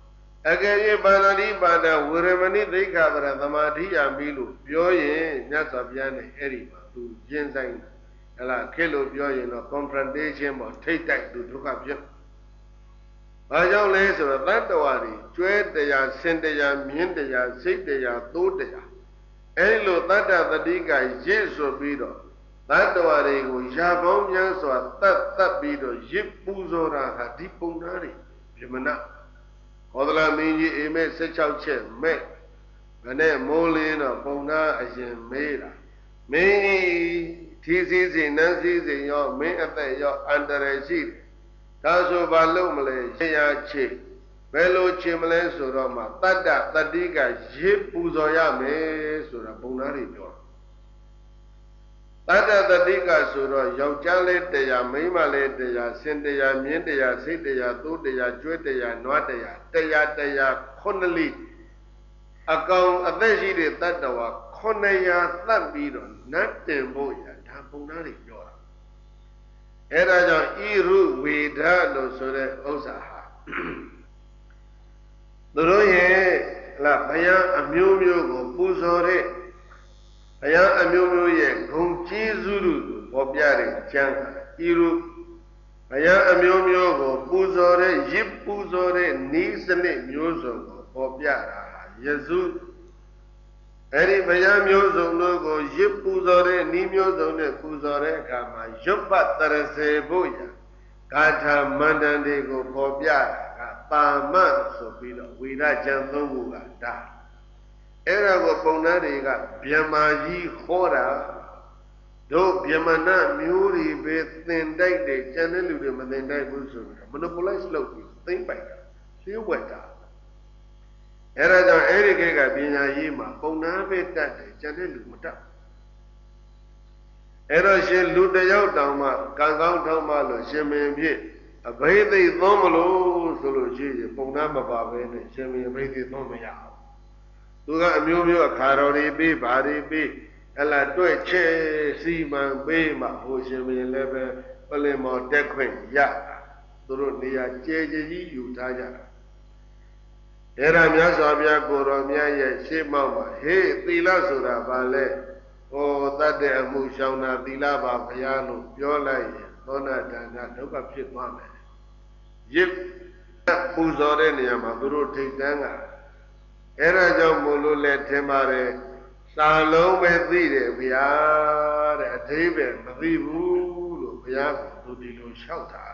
အကယ်၍ပါဏာတိပါဒဝရမဏိသိက္ခာပရသမာဓိယာမိလို့ပြောရင်မြတ်စွာဘုရားနဲ့အဲ့ဒီမှာသူရင်ဆိုင်ဟလာခေလို့ပြောရင်တော့ confrontation ပေါ့ထိတ်တိုက်သူဒုက္ခဖြစ်ဘာကြောင့်လဲဆိုတော့တတ္တဝါတွေကျွဲတရားစင်တရားမြင်းတရားစိတ်တရားသိုးတရားအဲ့လိုတတ္တသတိကရစ်ဆိုပြီးတော့တတ္တဝါတွေကိုရာပေါင်းများစွာတတ်ပြီးတော့ရစ်ပူဇော်တာဟာဒီပုံသားတွေပြမနာဟောဒလာမင်းကြီးအိမ်မဲ့16ချက်မဲ့မနဲ့မိုးလင်းတော့ပုံသားအရင်မေးတာမင်းထီးစည်းစိနန်းစည်းစိရောမင်းအသက်ရောအန္တရာယ်ရှိတယ်ဒါဆိုဘာလုပ်မလဲရရချေဘယ်လိုချေမလဲဆိုတော့မှတတ္တတတိကရစ်ပူဇော်ရမယ်ဆိုတာပုံသားတွေပြောတတ္တတတိကဆိုတော့ယောက်ျားလေးတရားမိန်းမလေးတရားစင်တရားမြင်းတရားစိတ်တရားသိုးတရားကျွဲတရားနွားတရားတရားခုနှစ်လိအကောင်အသက်ရှိတဲ့တတ္တဝါ900သတ်ပြီးတော့နတ်တင်ဖို့ရဒါပုံသားတွေပြောတာအဲ့ဒါကြောင့်ဣရုဝေဒလို့ဆိုတဲ့ဥစ္စာဟာသူတို့ရဲ့လားဘုရားအမျိုးမျိုးကိုပူဇော်တဲ့ဘုရားအမျိုးမျိုးရဲ့ဂုဏ်ကျေးဇူးတို့ပေါ်ပြတဲ့ကျမ်းဣရုဘုရားအမျိုးမျိုးကိုပူဇော်တဲ့ရစ်ပူဇော်တဲ့ဤစနစ်မျိုးစုံကိုပေါ်ပြတာဟာယေစုအဲ့ဒီဘုရားမျိုးစုံတို့ကိုရစ်ပူဇော်တဲ့ဤမျိုးစုံနဲ့ပူဇော်တဲ့အခါမှာရွတ်ပတ်တရစေဖို့ရဂါထာမန္တန်တွေကိုပေါ်ပြတာကပါမတ်ဆိုပြီးတော့ဝိရကျမ်းသုံးခုကဒါအဲ့ဒါကိုပုံသားတွေကဗျမာကြီးဟောတာတို့ဗျမနမျိုးတွေပဲသင်တိုက်တယ်ကျန်တဲ့လူတွေမသင်တိုက်ဘူးဆိုပြီးတော့ monopolize လုပ်ပြီးသိမ့်ပိုက်တာလျှို့ဝှက်တာအဲ့ဒါကြောင့်အဲ့ဒီခေတ်ကပညာရေးမှာပုံသားပဲတတ်တယ်ကျန်တဲ့လူမတတ်အဲ့တော့ရှင်လူတယောက်တောင်မှကံကောင်းထောက်မှလို့ရှင်မင်းဖြစ်အဘိသိသုံးမလို့ဆိုလို့ရှိရင်ပုံသားမပါပဲနဲ့ရှင်မင်းအဘိသိသုံးမရဘူးသူကအမျိုးမျိုးအခါတော်တွေပေးဘာတွေပေးအဲ့လာတွေ့ချဲစီမံပေးမှဟိုရှင်မင်းလည်းပဲပလင်မော်တက်ခွင့်ရတာသူတို့နေရာကျဲကျဲကြီးယူထားကြတာအဲ့ဒါမြတ်စွာဘုရားကိုတော်မြတ်ရဲ့ရှေ့မောက်မှာဟေးသီလဆိုတာဘာလဲဟောတတ်တဲ့အမှုရှောင်တာသီလပါဘုရားလို့ပြောလိုက်ရင်သောနာဒါနဒုက္ခဖြစ်သွားမယ်ရစ်ပူဇော်တဲ့နေရာမှာသူတို့ထိတ်တန်းကအဲ့ဒါကြောင့်မို့လို့လဲထင်ပါတယ်စာလုံးပဲသိတယ်ဗျာတဲ့အသေးပဲမသိဘူးလို့ဘုရားကသူဒီလိုလျှောက်တာ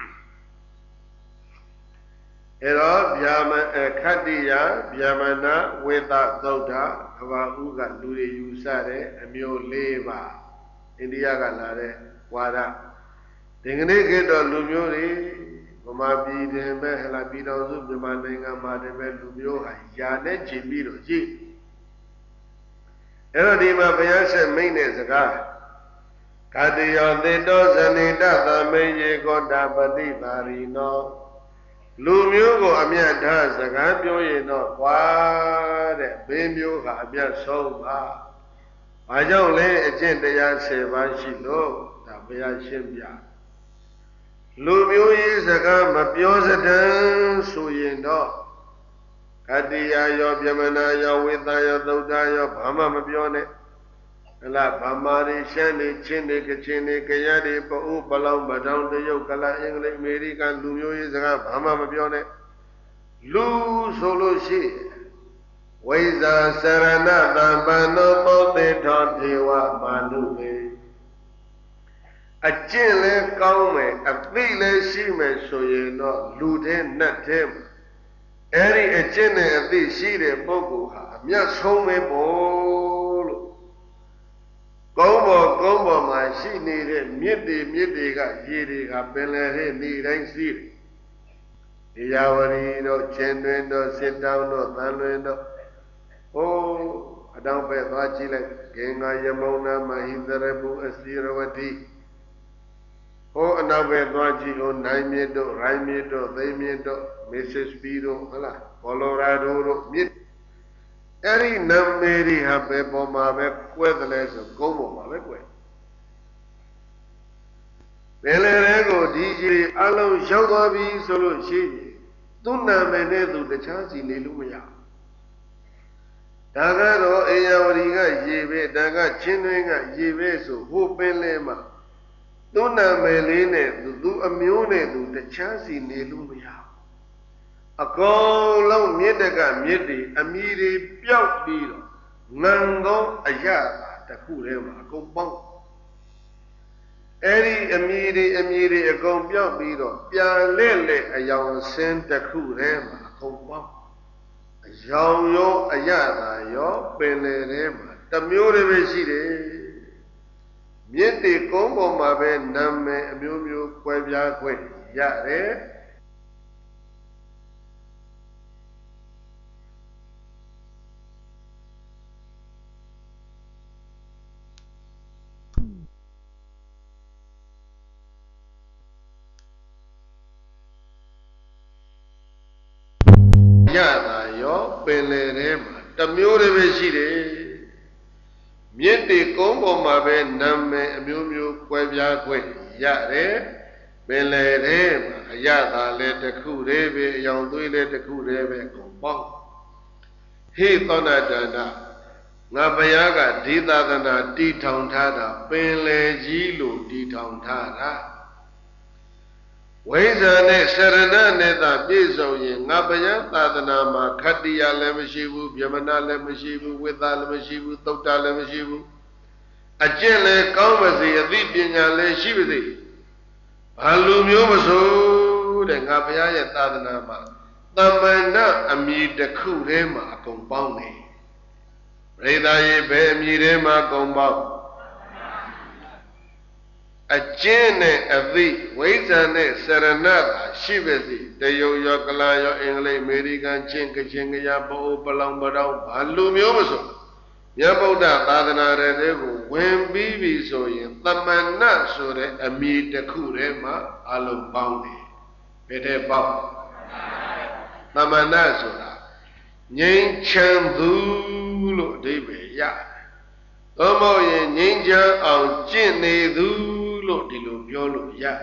အဲ့တော့ဗျာမခတ္တိယဗျာမဏဝေသသုဒ္ဓအဘာဥကလူတွေယူဆတဲ့အမျိုး၄ပါးအိန္ဒိယကလာတဲ့ဝါဒဒီကနေ့ခေတ်တော့လူမျိုးတွေဗမာပြည်တင်ပဲဟလာပြည်တော်စုမြန်မာနိုင်ငံမှာတည်းပဲလူမျိုးဟာယာနဲ့ချီပြီးတော့ကြည့်အဲ့တော့ဒီမှာဘုရားဆက်မိန့်တဲ့စကားကတိယောသေတောဇနိတသမေယေကောတာပတိပါရိနောလူမျိုးကိုအမြတ်ထားစကားပြောရင်တော့ကွာတဲ့ဘေးမျိုးဟာအမြတ်ဆုံးပါဘာကြောင့်လဲအကျင့်တရား10ပါးရှိလို့ဒါဘုရားရှင်းပြလူမျိုးရေးစကားမပြောစတန်ဆိုရင်တော့ကတိယယောပြမနာယောဝိသယောသုဒ္ဓယောဘာမှမပြောနဲ့ဟလားဗမာတွေရှမ်းတွေချင်းတွေကချင်တွေကရတွေပအိုးပလောင်ပတောင်တရုတ်ကလာအင်္ဂလိပ်အမေရိကန်လူမျိုးရေးစကားဘာမှမပြောနဲ့လူဆိုလို့ရှိဝိဇာစရဏတံပန္နောသောတေထောဒေဝမာနုမေအကျင့်လဲကောင်းမယ်အသိလဲရှိမယ်ဆိုရင်တော့လူတဲ့နတ်တဲ့အဲ့ဒီအကျင့်နဲ့အသိရှိတဲ့ပုဂ္ဂိုလ်ဟာအမြတ်ဆုံးပဲပေါ့လို့ကုန်းပေါ်မှာရှိနေတဲ့မြစ်တွေကရေတွေကပင်လယ်ထဲနေတိုင်းစီးတယ်ဒီယာဝရီတို့ချင်းတွင်တို့စစ်တောင်းတို့သံလွင်တို့ဟိုးအတောင်ပဲသွားကြည့်လိုက်ဂင်္ဂယမုန်နာမဟိသရပုအစီရဝတိဟိုအနောက်ပဲသွားကြည့်ဟိုနိုင်မြစ်တို့ရိုင်းမြစ်တို့သိမ်းမြစ်တို့မစ်စစ်ပီတို့ဟုတ်လားကော်လိုရာဒိုတို့မြစ်အဲ့ဒီနာမည်တွေဟာပဲပေါ်မှာပဲကွဲတယ်လဲဆိုကုန်းပေါ်မှာပဲကွဲဘယ်လေတွေကိုဒီကြီးအလုံးရောက်သွားပြီဆိုလို့ရှိရင်သူနာမည်နဲ့သူတခြားစီနေလို့မရဒါကတော့အေယဝရီကရေပဲဒါကချင်းတွင်းကရေပဲဆိုဟိုပင်လဲမှာသူနာမည်လေးနဲ့သူအမျိုးနဲ့သူတခြားစီနေလို့မရအကုန်လုံးမြစ်တကမြစ်တွေအမီတွေပျောက်ပြီးတော့ငံသောအရာတစ်ခုတည်းမှာအကုန်ပေါင်းအဲ့ဒီအမီတွေအကုန်ပျောက်ပြီးတော့ပြန်လက်အယောင်ဆင်းတစ်ခုတည်းမှာအကုန်ပေါင်းအယောင်ရောအရသာရောပင်လေထဲမှာတစ်မျိုးတည်းပဲရှိတယ်မြစ်တွေကုန်းပေါ်မှာပဲနာမည်အမျိုးမျိုးကွဲပြားခွင့်ရတယ်ရတာရောပင်လေထဲမှာတစ်မျိုးတည်းပဲရှိတယ်မြစ်တွေကုန်းပေါ်မှာပဲနာမည်အမျိုးမျိုးကွဲပြားခွင့်ရတယ်ပင်လေထဲမှာအရသာလည်းတစ်ခုတည်းပဲအယောင်သွေးလည်းတစ်ခုတည်းပဲကုန်ပေါင်းဟေသောဏတန္တငါဘုရားကဒီသာသနာတီထောင်ထားတာပင်လေကြီးလို့တီထောင်ထားတာဝိဇ္ဇာနဲ့စရဏနဲ့သာပြည့်စုံရင်ငါဘုရားသာသနာမှာခတ္တိယလည်းမရှိဘူးဗျမနာလည်းမရှိဘူးဝိသလည်းမရှိဘူးသုတ်တလည်းမရှိဘူးအကျင့်လည်းကောင်းပါစေအသိပညာလည်းရှိပါစေဘာလူမျိုးမဆိုတဲ့ငါဘုရားရဲ့သာသနာမှာသမ္မဏအမည်တစ်ခုတည်းမှာအကုန်ပေါင်းတယ်ပရိသတ်ရဲ့ဘယ်အမည်တည်းမှာအကုန်ပေါင်းအကျင့်နဲ့အသိဝိဇ္ဇာနဲ့စရဏသာရှိပါစေတရုတ်ရောကလာရောအင်္ဂလိပ်အမေရိကန်ချင်းကချင်ကရပအိုပလောင်ပတောင်းဘာလူမျိုးမဆိုမြတ်ဗုဒ္ဓသာသနာတော်တွေကိုဝင်ပြီးပြီဆိုရင်သမဏဆိုတဲ့အမည်တစ်ခုတည်းမှာအလုံးပေါင်းတယ်ဘယ်တဲ့ပေါင်းသမဏဆိုတာငြိမ်းချမ်းသူလို့အဓိပ္ပာယ်ရတယ်သို့မဟုတ်ရင်ငြိမ်းချမ်းအောင်ကျင့်နေသူလို့ဒီလိုပြောလို့ရ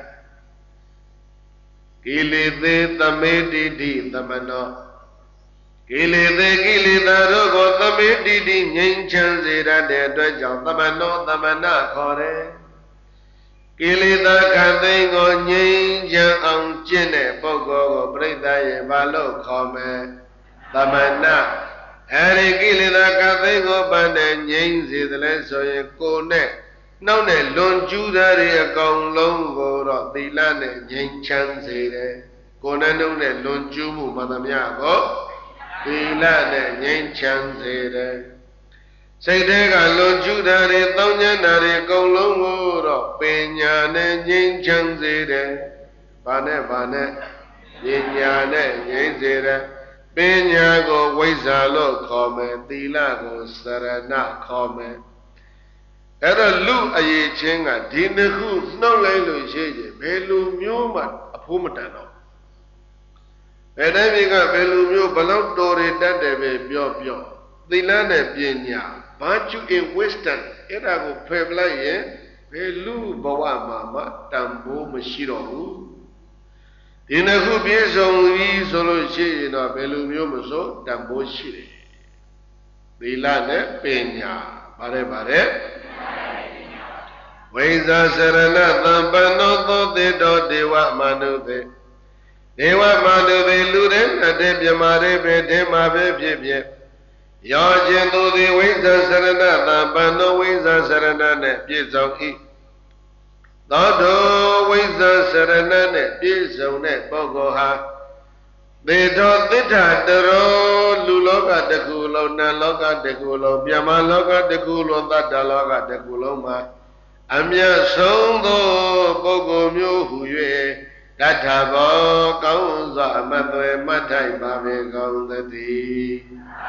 ကိလေသေသမေတိတိသမနောကိလေသေကိလေသာတို့ကိုသမေတိတိငြိမ်းချမ်းစေတတ်တဲ့အတွက်ကြောင့်သမနောသမဏခေါ်တယ်ကိလေသာခန္သိန်းကိုငြိမ်းချမ်းအောင်ကျင့်တဲ့ပုဂ္ဂိုလ်ကိုပြိဿရဲ့ဘာလို့ခေါ်မယ်သမဏအဲဒီကိလေသာခန္သိန်းကိုပန်းတဲ့ငြိမ်းစေတယ်လဲဆိုရင်ကိုယ်နဲ့နှောက်နဲ့လွန်ကျူးသားတွေအကောင်လုံးကိုတော့သီလနဲ့ငြိမ်းချမ်းစေတယ်ကိုယ်နဲ့နှုတ်နဲ့လွန်ကျူးမှုမှန်သမျှကိုသီလနဲ့ငြိမ်းချမ်းစေတယ်စိတ်ထဲကလွန်ကျူးသားတွေတောင်းကျမ်းတာတွေအကုန်လုံးကိုတော့ပညာနဲ့ငြိမ်းချမ်းစေတယ်ဘာနဲ့ပညာနဲ့ငြိမ်းစေတယ်ပညာကိုဝိဇ္ဇာလို့ခေါ်မယ်သီလကိုစရဏခေါ်မယ်အဲ့တော့လူအရေးချင်းကဒီနှစ်ခုနှုတ်လိုက်လို့ရှိရင်ဘယ်လူမျိုးမှအဖိုးမတန်တော့ဘယ်တိုင်းကဘယ်လူမျိုးဘလောက်တော်တွေတတ်တယ်ပဲပြောသီလနဲ့ပညာ virtue in wisdom အဲ့ဒါကိုဖယ်ပလိုက်ရင်ဘယ်လူဘဝမှာမှတန်ဖိုးမရှိတော့ဘူးဒီနှစ်ခုပြည့်စုံပြီဆိုလို့ရှိရင်တော့ဘယ်လူမျိုးမဆိုတန်ဖိုးရှိတယ်သီလနဲ့ပညာပါတယ်ဝိဇ္ဇာစရဏသံပန္နောသောတေတောဒေဝမနုသေဒေဝမနုသေလူတဲ့နတ်တဲ့မြမာတဲ့ပဲထဲမှာပဲဖြစ်ဖြစ်ရောခြင်းသူသည်ဝိဇ္ဇာစရဏသံပန္နောဝိဇ္ဇာစရဏနဲ့ပြည့်စုံ၏သောတောဝိဇ္ဇာစရဏနဲ့ပြည့်စုံတဲ့ပုဂ္ဂိုလ်ဟာသေတောသစ္စာတရောလူလောကတစ်ခုလုံးနတ်လောကတစ်ခုလုံးမြမလောကတစ်ခုလုံးသတ္တလောကတစ်ခုလုံးမှာအမြတ်ဆုံးသောပုဂ္ဂိုလ်မျိုးဟူ၍တထဘောကောင်းစွာအမတ်သွေမှတ်ထိုက်ပါပေကောင်းသတည်း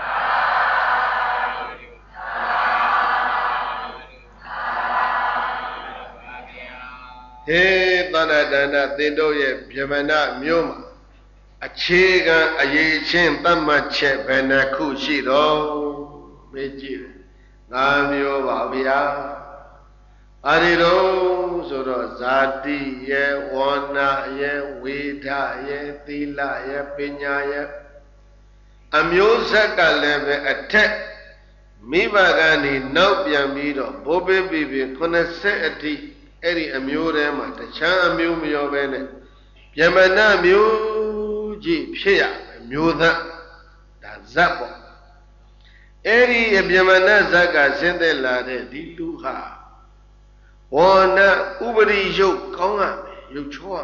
ဟေသန္တတန္တသင်တို့ရဲ့ဗြဟ္မဏမျိုးမှာအခြေခံအရေးချင်းသတ်မှတ်ချက်ဘယ်နှခုရှိတော့မေးကြည့်တယ်၅မျိုးပါဗျာအာရီတော့ဆိုတော့ဇာတိရဲ့ဝဏ္ဏရဲ့ဝေဒရဲ့သီလရဲ့ပညာရဲ့အမျိုးဆက်ကလည်းပဲအထက်မိဘကနေနောက်ပြန်ပြီးတော့ဘိုးဘေးပြီ80အထိအဲ့ဒီအမျိုးထဲမှာတခြားအမျိုးမရောပဲနဲ့ဗျမနမျိုးကြီးဖြစ်ရမျိုးသားဒါဇတ်ပေါ့အဲ့ဒီဗျမနဇတ်ကဆင်းသက်လာတဲ့ဒီလူဟာဝဏ္ဏဥပရိယုတ်ကောင်းရမယ်ရုပ်ချောရ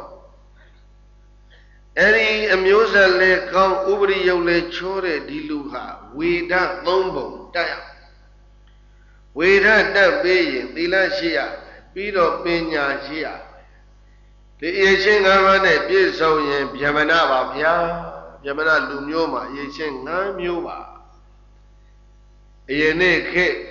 အဲ့ဒီအမျိုးဆက်လေးကောင်းဥပရိယုတ်လေးချောတဲ့ဒီလူဟာဝေဒ3ပုံတက်ရဝေဒတက်ပြီးရင်သီလရှိရပြီးတော့ပညာရှိရဒီအရေးချင်း5ပါးနဲ့ပြည့်စုံရင်ဗျမနပါဗျာဗျမနလူမျိုးမှာအရေးချင်း5မျိုးပါအရင်နေ့ခေတ်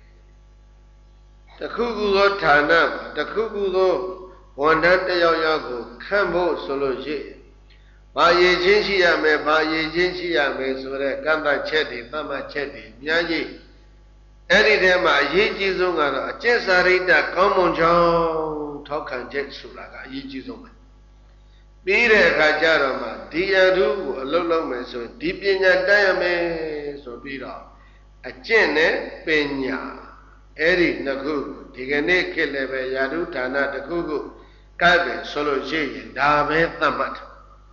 တခုခုသောဌာနမှာတခုခုသောဝန်ထမ်းတယောက်ယောက်ကိုခန့်ဖို့ဆိုလို့ရှိရင်ဘာရည်ချင်းရှိရမယ်ဘာရည်ချင်းရှိရမယ်ဆိုတဲ့ကန့်သတ်ချက်တွေသတ်မှတ်ချက်တွေအများကြီးအဲ့ဒီထဲမှာအရေးကြီးဆုံးကတော့အကျင့်စာရိတ္တကောင်းမွန်ကြောင်းထောက်ခံချက်ဆိုတာကအရေးကြီးဆုံးပဲပြီးတဲ့အခါကျတော့မှဒီအထုကိုအလုပ်လုပ်မယ်ဆိုရင်ဒီပညာတတ်ရမယ်ဆိုပြီးတော့အကျင့်နဲ့ပညာအဲ့ဒီနှစ်ခုဒီကနေ့ခေတ်လည်းပဲယာတုဌာနတစ်ခုခုကပ်ပဲဆိုလို့ရှိရင်ဒါပဲသတ်မှတ်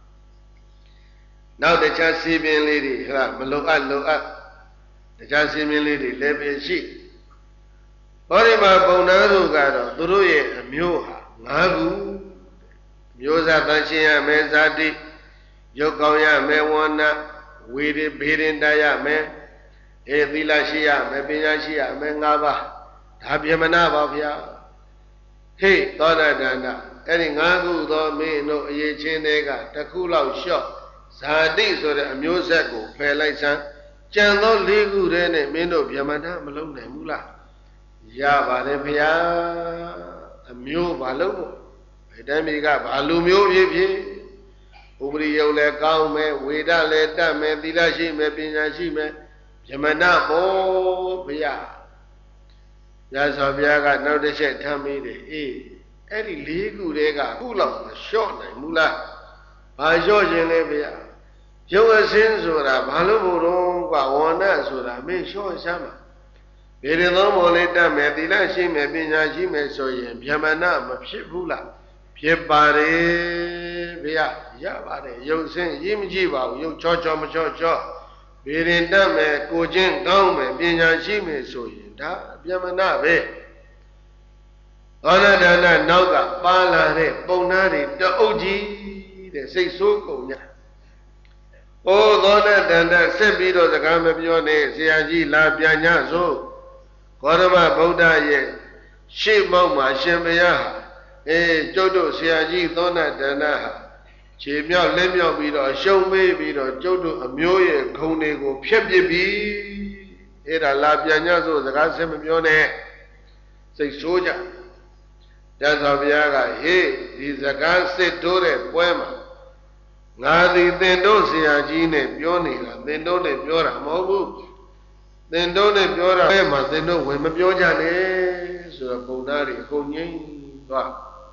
နောက်တခြားစီပင်လေးတွေဟာမလိုအပ်တခြားစီပင်လေးတွေလည်းပဲရှိဟောဒီမှာပုံနာတို့ကတော့သူတို့ရဲ့အမျိုးဟာ5ခုမျိုးစားတန်ရှင်းရမယ်ဇာတိရုပ်ကောင်းရမယ်ဝဏ္ဏဝေဒဘေရင်တရမယ်သီလရှိရမယ်ပညာရှိရမယ်5ပါးဒါဗျမနပါဗျာဟေ့သောတာဒန္တအဲ့ဒီ5ခုသောမင်းတို့အရေးချင်းတွေကတစ်ခုလောက်လျှော့ဇာတိဆိုတဲ့အမျိုးဆက်ကိုဖယ်လိုက်စမ်းကြံသော4ခုတည်းနဲ့မင်းတို့ဗျမနမလုံးနိုင်ဘူးလားရပါတယ်ဗျာအမျိုးဘာလို့ဘယ်တမ်းကြီးကဘာလူမျိုးဖြစ်ဖြစ်ဥပရိယုတ်လည်းကောင်းမယ်ဝေဒလည်းတတ်မယ်သီလရှိမယ်ပညာရှိမယ်ဗျမနဘောဗျာရသော်ဘုရားကနောက်တစ်ချက်ထမ်းမိတယ်အေးအဲ့ဒီ4ခုတည်းကခုလောက်မလျှော့နိုင်ဘူးလားဘာလျှော့ခြင်းလဲဗျာရုပ်အစင်းဆိုတာဘာလို့မို့တော့ကဝဏ္ဏဆိုတာမင်းလျှော့စမ်းပါဗေဒသောမောလေးတတ်မယ်သီလရှိမယ်ပညာရှိမယ်ဆိုရင်ဗျမနမဖြစ်ဘူးလားဖြစ်ပါတယ်ဗျာရပါတယ်ရုပ်စင်းရေးမကြည့်ပါဘူးရုပ်ချောချောမချောချောဗေဒတတ်မယ်ကိုချင်းကောင်းမယ်ပညာရှိမယ်ဆိုရင်ဒါဗျမနပဲသောတာဒန္တနောက်ကပါလာတဲ့ပုံနာတွေတအုပ်ကြီးတဲ့စိတ်ဆိုးကုန်ကြဩသောတာဒန္တဆက်ပြီးတော့စကားမပြောနဲ့ဆရာကြီးလာပြန်ညဆိုဂေါတမဗုဒ္ဓရဲ့ရှေ့မောက်မှာရှင်ဘုရားကျုပ်တို့ဆရာကြီးသောတာဒန္တဟာခြေမြောက်လက်မြောက်ပြီးတော့ရှုံးပေးပြီးတော့ကျုပ်တို့အမျိုးရဲ့ဂုဏ်တွေကိုဖျက်ပစ်ပြီးအဲ့ဒါလာပြန်ညဆိုစကားဆက်မပြောနဲ့စိတ်ဆိုးကြတသောဘုရားကဟေးဒီစကားစစ်တိုးတဲ့ပွဲမှာငါသည်သင်တို့ဆရာကြီးနဲ့ပြောနေတာသင်တို့နဲ့ပြောတာမဟုတ်ဘူးသင်တို့နဲ့ပြောတာပဲမှာသင်တို့ဝင်မပြောကြနဲ့ဆိုတော့ဘုံသားတွေအကုန်ငြိမ့်သွား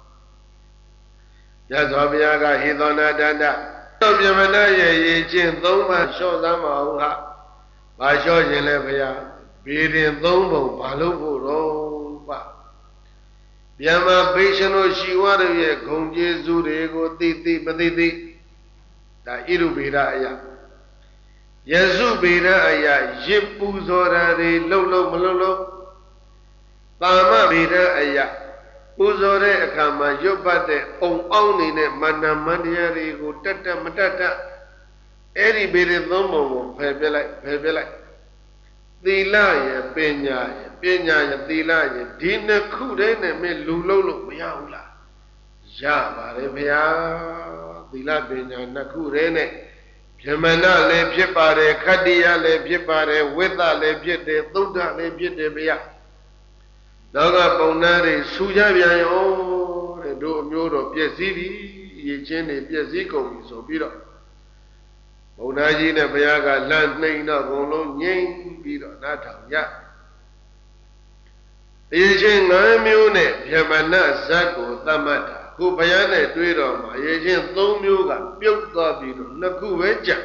ရသော်ဘုရားကဟေသောနာတန္တတော့ပြမနာရဲ့ရည်ချင်း3ပါးလျှော့သမ်းပါဦးဟာဘာလျှော့ခြင်းလဲဘုရားဘေးရင်3ပုံဘာလို့ဖို့တော့ပါဗျမဘိရှင်တို့ရှိဝရရဲ့ဂုံကျေးဇူးတွေကိုသိမသိဒါဣရုပေဒအယယစုပေဒအယရစ်ပူဇော်တာတွေလှုပ်မလှုပ်တာမပေဒအယပူဇော်တဲ့အခါမှာရွတ်ပတ်တဲ့အုံအောင်နေတဲ့မန္တမန္တရားတွေကိုတတ်မတတ်အဲ့ဒီပေဒ3ပုံကိုဖယ်ပြလိုက်သီလရဲ့ပညာရဲ့သီလရဲ့ဒီနှစ်ခုတည်းနဲ့မင်းလူလုံးလို့မရဘူးလားရပါတယ်ဗျာသီလပညာနှစ်ခုတည်းနဲ့ဗျမနလည်းဖြစ်ပါတယ်ခတ္တိယလည်းဖြစ်ပါတယ်ဝိသလည်းဖြစ်တယ်သုဒ္ဓလည်းဖြစ်တယ်ဗျာတော့ကပုံနာတွေဆူကြပြန်ရောတဲ့တို့အမျိုးတော်ပြည့်စည်ပြီရည်ချင်းတွေပြည့်စည်ကုန်ပြီဆိုပြီးတော့ဘုရားကြီးနဲ့ဘုရားကလမ်းနှိမ့်တော့ဘုံလုံးငြိမ့်ပြီးတော့နားထောင်ကြရေချင်း9မျိုးနဲ့ဗျမနဇတ်ကိုသတ်မှတ်တာခုဘုရားနဲ့တွေ့တော့မှာရေချင်း3မျိုးကပြုတ်သွားပြီးတော့2ခုပဲကြံ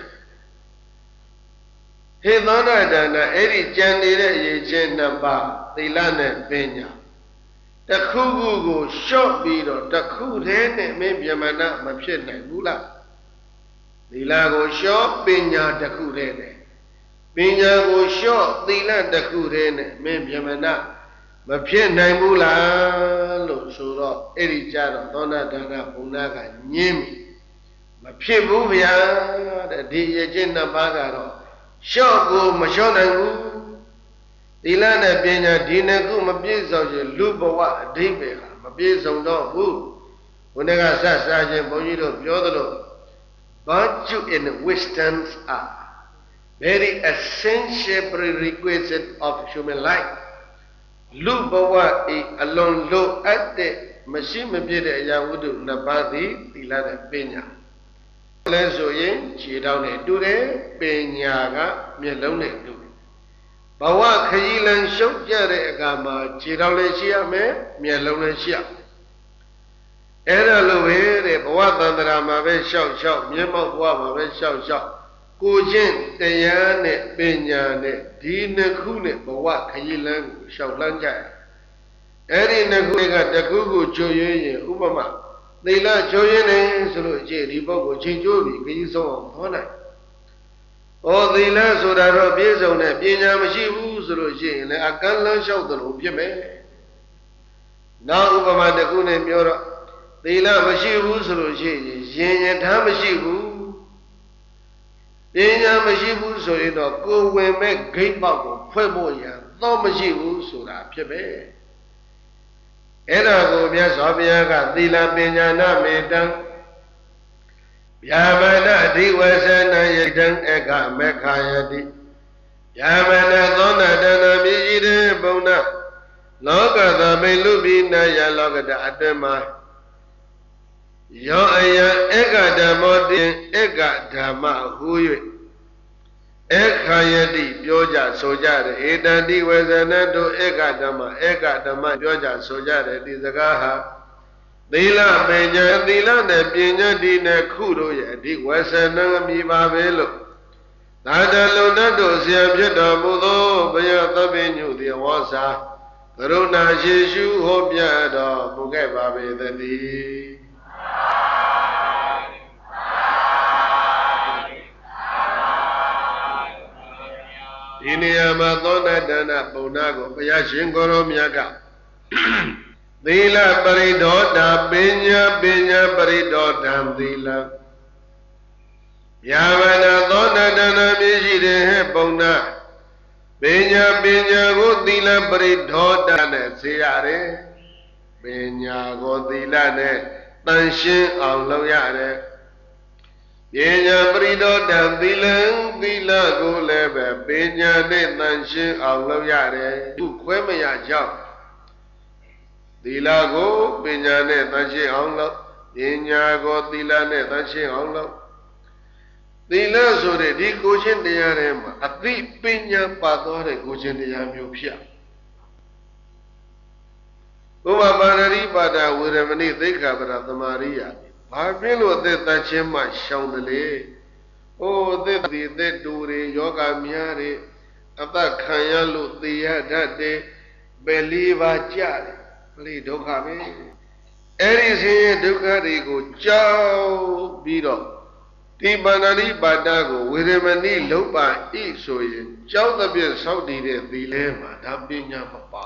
ဟေသောနာဒါနအဲ့ဒီကြံနေတဲ့အရေချင်း2ပါးသီလနဲ့ပညာတစ်ခုခုကိုရှော့ပြီးတော့တစ်ခုတည်းနဲ့မင်းဗျမနမဖြစ်နိုင်ဘူးလားသီလကိုရှော့ပညာတစ်ခုတည်းနဲ့ပညာကိုရှော့သီလတစ်ခုတည်းနဲ့မင်းဗျမနမဖြစ်နိုင်ဘူးလားလို့ဆိုတော့အဲ့ဒီကြတော့သောနာဒါနဘုံနာကညင်းပြီမဖြစ်ဘူးဗျာတဲ့ဒီရခြင်း2ပါးကတော့ရှော့ကိုမရှော့နိုင်ဘူးသီလနဲ့ပညာဒီနှစ်ခုမပြည့်စုံရင်လူဘဝအဓိပ္ပာယ်ဟာမပြည့်စုံတော့ဘူးဘုန်းကဆက်စားခြင်းဘုန်းကြီးတို့ပြောသလို virtue and wisdoms are very essential prerequisite of human lifeလူဘဝဤအလွန်လိုအပ်တဲ့မရှိမပြည့်တဲ့အရာဝတ္ထု2ပါးသည်သီလနဲ့ပညာလဲဆိုရင်ခြေထောက်နဲ့တူတယ်ပညာကမျက်လုံးနဲ့တူတယ်ဘဝခရီးလမ်းရှုပ်ကြတဲ့အခါမှာခြေထောက်လည်းရှိရမယ်မျက်လုံးလည်းရှိရအဲ့ဒါလိုပဲတဲ့ဘဝတန်တရာမှာပဲရှောက်မျက်မှောက်ဘဝမှာပဲရှောက်ကိုချင်းတရားနဲ့ပညာနဲ့ဒီနှစ်ခုနဲ့ဘဝခရီးလမ်းကိုရှောက်လန်းကြတယ်အဲ့ဒီနှစ်ခုကတစ်ခုကိုချိုးရင်းရင်ဥပမာသီလချိုးရင်းနေဆိုလို့ကြည့်ဒီပုဂ္ဂိုလ်ချိန်ကျိုးပြီးခရီးဆုံးအောင်ဟောနိုင်ဩသီလဆိုတာတော့ပြည့်စုံတဲ့ပညာမရှိဘူးဆိုလို့ရှိရင်လည်းအကန့်လန်းလျှောက်သလိုဖြစ်မယ်နောက်ဥပမာတစ်ခုနဲ့ပြောတော့သီလမရှိဘူးဆိုလို့ရှိရင်ယထာမရှိဘူးပညာမရှိဘူးဆိုရင်တော့ကိုယ်ဝင်မဲ့ဂိတ်ပေါက်ကိုဖွင့်ဖို့ရန်တော့မရှိဘူးဆိုတာဖြစ်ပဲအဲ့ဒါကိုမြတ်စွာဘုရားကသီလပညာနာမေတံဗျာမနအဓိဝဆနယတံအကမေခာယတိဗျာမနသောနာတနာမြည်ကြီးတဲ့ဘုံနာလောကသမိလူပိနာယလောကတအတွင်မှာယောအယံဧကဓမ္မောတိဧကဓမ္မဟူ၍အခာယတိပြောကြဆိုကြတယ်ဧတံတိဝေဇနတုဧကဓမ္မပြောကြဆိုကြတယ်ဒီစကားဟာသီလပညာသီလနဲ့ပညာဒီနဲ့ခုတို့ရဲ့အဓိဝေဇနံမိပါပဲလို့သာတလုံတတ်တို့ဆရာဖြစ်တော်မူသောဘုရားသဗ္ဗညုတိဝါစာကရုဏာရှိရှုဟောပြတော်မူခဲ့ပါပေသတည်းဒီနေရာမှာသောနာတဏပုံနာကိုဘုရားရှင်ကိုရောမြတ်ကသီလပရိဒေါတာပညာပရိဒေါတံသီလယာဝနာသောနာတဏမြည်ရှိတဲ့ဟဲ့ပုံနာပညာကိုသီလပရိဒေါတာနဲ့စေရတယ်ပညာကိုသီလနဲ့တန်ရှင်းအောင်လုပ်ရတယ်ပညာပရိဒေါတံသီလကိုလည်းပဲပညာနဲ့တန်ရှင်းအောင်လုပ်ရတယ်သူခွဲမရကြောင်းသီလကိုပညာနဲ့တန်ရှင်းအောင်လုပ်ပညာကိုသီလနဲ့တန်ရှင်းအောင်လုပ်သီလဆိုတဲ့ဒီကိုချင်းတရားထဲမှာအသိပညာပါသွားတဲ့ကိုချင်းတရားမျိုးဖြစ်ဘုရားပါရရိပါဒဝေရမဏိသိက္ခာပဒသမာရိယဘာဖြစ်လို့အသက်တန်ချင်းမှရှောင်တယ်လေ။အိုးအသက်ဒီအသက်တူတွေယောဂများတွေအသက်ခံရလို့သေရတတ်တယ်။ပဲလေးပါးကြတယ်။ဘလိဒုက္ခပဲ။အဲ့ဒီဆင်းရဲဒုက္ခတွေကိုကြောက်ပြီးတော့ဒီပါဏာတိပါဒကိုဝေရမဏိလုံးပါဤဆိုရင်ကြောက်တဲ့ပြည့်ဆောက်တည်တဲ့သီလဲမှာဒါပညာမပါ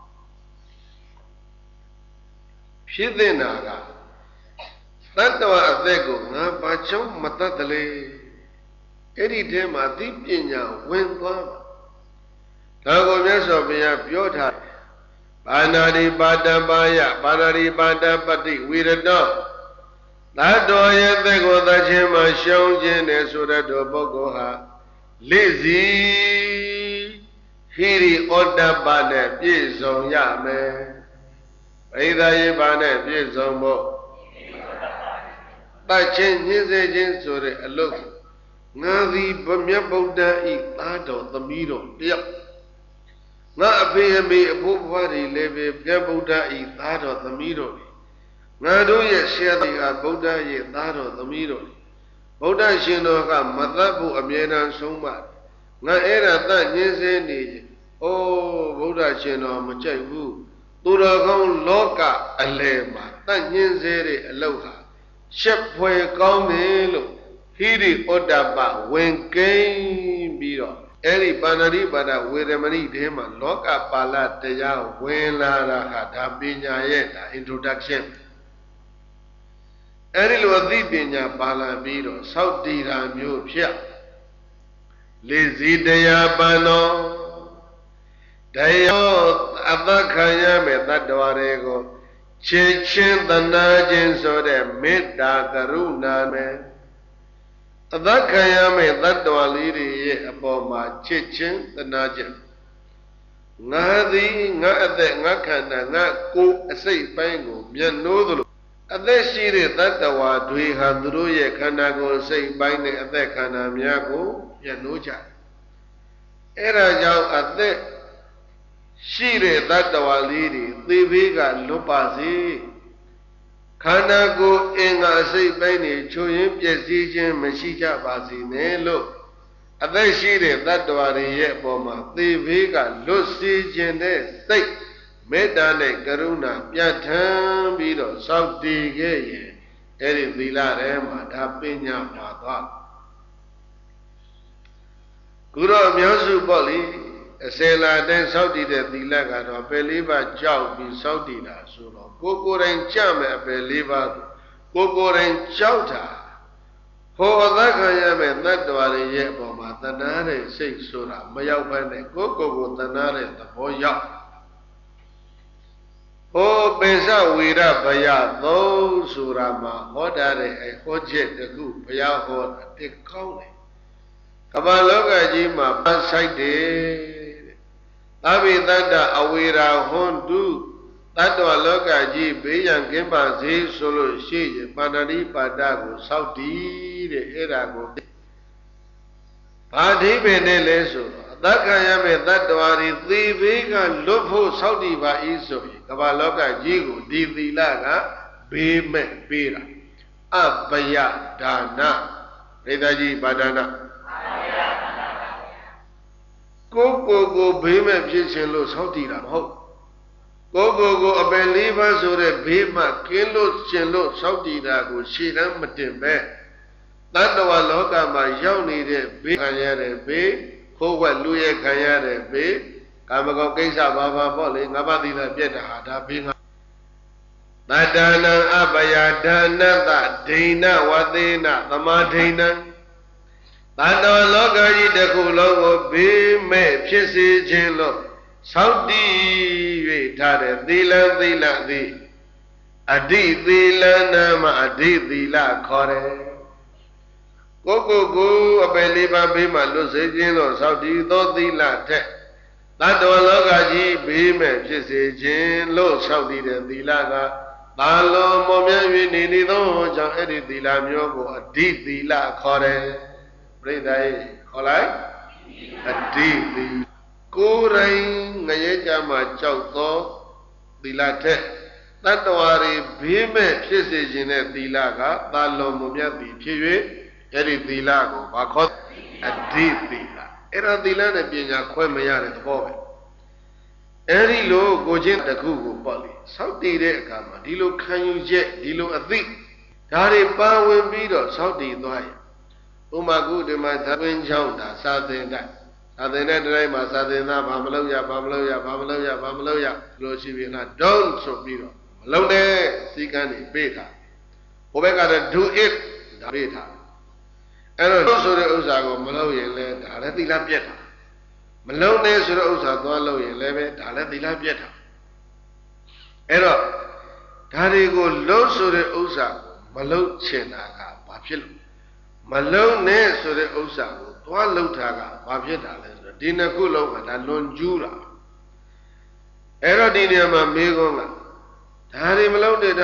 ဖြစ်တဲ့နာကတတ္တဝအသက်ကိုငါဘာကြောင့်မတတ်တလဲအဲ့ဒီထဲမှာသိပညာဝင်သွားမှာဒါကိုမြတ်စွာဘုရားပြောထားဘာနာတိပါတပါယပါဏာတိပါတပတိဝိရတောသတ္တောရဲ့သက်ကိုသတ်ခြင်းမှာရှောင်ခြင်းနဲ့ဆိုတဲ့ပုဂ္ဂိုလ်ဟာလိစီဟိရိဩတ္တပနဲ့ပြည့်စုံရမယ်ဗိဓာယေပါနဲ့ပြည့်စုံဖို့တတ်ခြင်းညှင်းစေခြင်းဆိုတဲ့အလုပ်ငါသည်ဗမြတ်ဗုဒ္ဓဤသားတော်သမီးတော်တယောက်ငါအဖေအမေအဖိုးဘွားတွေလည်းပဲမြတ်ဗုဒ္ဓဤသားတော်သမီးတော်တွေငါတို့ရဲ့ဆရာတော်ကဗုဒ္ဓရဲ့သားတော်သမီးတော်တွေဗုဒ္ဓရှင်တော်ကမတတ်ဖို့အမြဲတမ်းဆုံးမငါအဲ့ဒါတတ်ညင်းစင်းနေရင်အိုးဗုဒ္ဓရှင်တော်မကြိုက်ဘူးသူတော်ကောင်းလောကအလယ်မှာတတ်ညင်းစေတဲ့အလောက်ဟာရှက်ဖွယ်ကောင်းတယ်လို့ဟိရိဩတ္တပဝင်ကိန်းပြီးတော့အဲ့ဒီပါဏာတိပါဒဝေရမဏိတဲမှာလောကပါဠတရားဝင်လာတာဟာဒါပညာရဲ့ဒါ introduction အဲ့ဒီလိုအသိပညာပါလာပြီးတော့သောက်တည်တာမျိုးဖြတ်လေစီတရားပန်တော်တရားအသခံရမယ်တတ္တဝါတွေကိုချစ်ချင်းသနာခြင်းဆိုတဲ့မေတ္တာကရုဏာနဲ့အသခံရမယ်တတ္တဝါလေးတွေရဲ့အပေါ်မှာချစ်ချင်းသနာခြင်းငါသည်ငါအသက်ငါခန္ဓာငါကိုယ်အစိတ်ပိုင်းကိုမျက်နှိုးသလိုအသက်ရှိတဲ့တတ္တဝါတွေဟာသူတို့ရဲ့ခန္ဓာကိုယ်စိတ်ပိုင်းနဲ့အသက်ခန္ဓာများကိုမျက်နှိုးကြတယ်အဲ့ဒါကြောင့်အသက်ရှိတဲ့တတ္တဝါလေးတွေသေဘေးကလွတ်ပါစေခန္ဓာကိုယ်အင်္ဂါစိတ်ပိုင်းတွေချိုးရင်းပျက်စီးခြင်းမရှိကြပါစေနဲ့လို့အသက်ရှိတဲ့တတ္တဝါတွေရဲ့အပေါ်မှာသေဘေးကလွတ်စေခြင်းတဲ့စိတ်မေတ္တာနဲ့ကရုဏာပြဋ္ဌာန်းပြီးတော့စောင့်တည်ခဲ့ရင်အဲ့ဒီသီလထဲမှာဒါပညာပါသွားခုတော့အများစုပေါ့လေအစင်လာတဲ့စောင့်တည်တဲ့သီလကတော့ပယ်လေးပါးကြောက်ပြီးစောင့်တည်တာဆိုတော့ကိုယ်တိုင်ကြမယ်အပယ်လေးပါးကိုယ်တိုင်ကြောက်တာဟောအသက်ခံရမယ်တတ္တဝါတွေရဲ့အပေါ်မှာတဏှာတဲ့စိတ်ဆိုတာမရောက်ဘဲနဲ့ကိုယ်ကိုတဏှာတဲ့သဘောရောက်ဟောပိစဝေရဘယသုံးဆိုတာမှာဟောတာတဲ့အဟောချက်တခုဘုရားဟောတာတစ်ကောင်းတယ်ကမ္ဘာလောကကြီးမှာပတ်ဆိုင်တယ်သဗ္ဗေတ္တအဝေရာဟွန်တုတတ္တဝလောကကြီးဘေးရန်ကင်းပါစေဆိုလို့ရှိရင်ပါဏာတိပါဒကိုစောင့်တည်တဲ့အဲ့ဒါကိုဘာအဓိပ္ပာယ်နဲ့လဲဆိုတော့အသက်ခံရမယ့်တတ္တဝါတွေသေဘေးကလွတ်ဖို့စောင့်တည်ပါ၏ဆိုရင်ကမ္ဘာလောကကြီးကိုဒီသီလကဘေးမဲ့ပေးတာအပယဒါနဒိဋ္ဌာကြီးပါဒနာကိုဘေးမဲ့ဖြစ်ခြင်းလို့စောင့်တည်တာမဟုတ်ကိုအပယ်လေးပါးဆိုတဲ့ဘေးမှကင်းလို့ခြင်းလို့စောင့်တည်တာကိုရှေ့တန်းမတင်ပဲတတ္တဝါလောကမှာရောက်နေတဲ့ဘေးခံရတဲ့ဘေးခိုးဝက်လူရဲခံရတဲ့ဘေးကာမဂုဏ်ကိစ္စဘာပေါ့လေငါးပါးသီလပြတ်တာဟာဒါဘေးငါတတ္တနာအပယဒါနတဒိဏဝသေနသမာဒိဏတတ္တဝါလောကကြီးတစ်ခုလုံးကိုဘေးမဲ့ဖြစ်စေခြင်းလို့စောင့်တည်၍ထားတဲ့သီလသည်အဓိသီလနာမအဓိသီလခေါ်တယ်ကိုအပယ်လေးပါးဘေးမှလွတ်စေခြင်းလို့စောင့်တည်သောသီလထက်တတ္တဝါလောကကြီးဘေးမဲ့ဖြစ်စေခြင်းလို့စောင့်တည်တဲ့သီလကသာလွန်မော်မြတ်၍နေသောကြောင့်အဲ့ဒီသီလမျိုးကိုအဓိသီလခေါ်တယ်ပြိဿယေခေါ်လိုက်အဓိသီကိုယ်တိုင်ငရဲကြမှာကြောက်သောသီလထက်တတ္တဝါတွေဘေးမဲ့ဖြစ်စေခြင်းတဲ့သီလကသာလွန်မော်မြတ်သည်ဖြစ်၍အဲ့ဒီသီလကိုဘာခေါ်အဓိသီလအဲ့ဒါသီလနဲ့ပညာခွဲမရတဲ့သဘောပဲအဲ့ဒီလိုကိုချင်းတစ်ခုကိုပေါ့လေစောင့်တည်တဲ့အခါမှာဒီလိုခံယူချက်ဒီလိုအသိဒါတွေပါဝင်ပြီးတော့စောင့်တည်သွားရင်ဥမာကုဒီမှာသဘင်ချောင်းတာစာသင်တဲ့တိုင်းမှာစာသင်သားဘာမလုပ်ရလို့ရှိပြီလား don't ဆိုပြီးတော့မလုပ်နဲ့စီကံတွေပေးထားဟိုဘက်ကတော့ do it ဒါပေးထားအဲ့တော့ဆိုတဲ့ဥစ္စာကိုမလုပ်ရင်လည်းဒါလည်းသီလပြတ်တာမလုပ်နဲ့ဆိုတဲ့ဥစ္စာသွားလုပ်ရင်လည်းပဲဒါလည်းသီလပြတ်တာအဲ့တော့ဒါတွေကိုလုပ်ဆိုတဲ့ဥစ္စာကိုမလုပ်ချင်တာကဘာဖြစ်လို့မလုပ်နဲ့ဆိုတဲ့ဥစ္စာကိုသွားလုပ်တာကဘာဖြစ်တာလဲဆိုတော့ဒီနှစ်ခုလုံးကဒါလွန်ကျူးတာအဲ့တော့ဒီနေရာမှာမေးခွန်းကဒါတွေမလုပ်နဲ့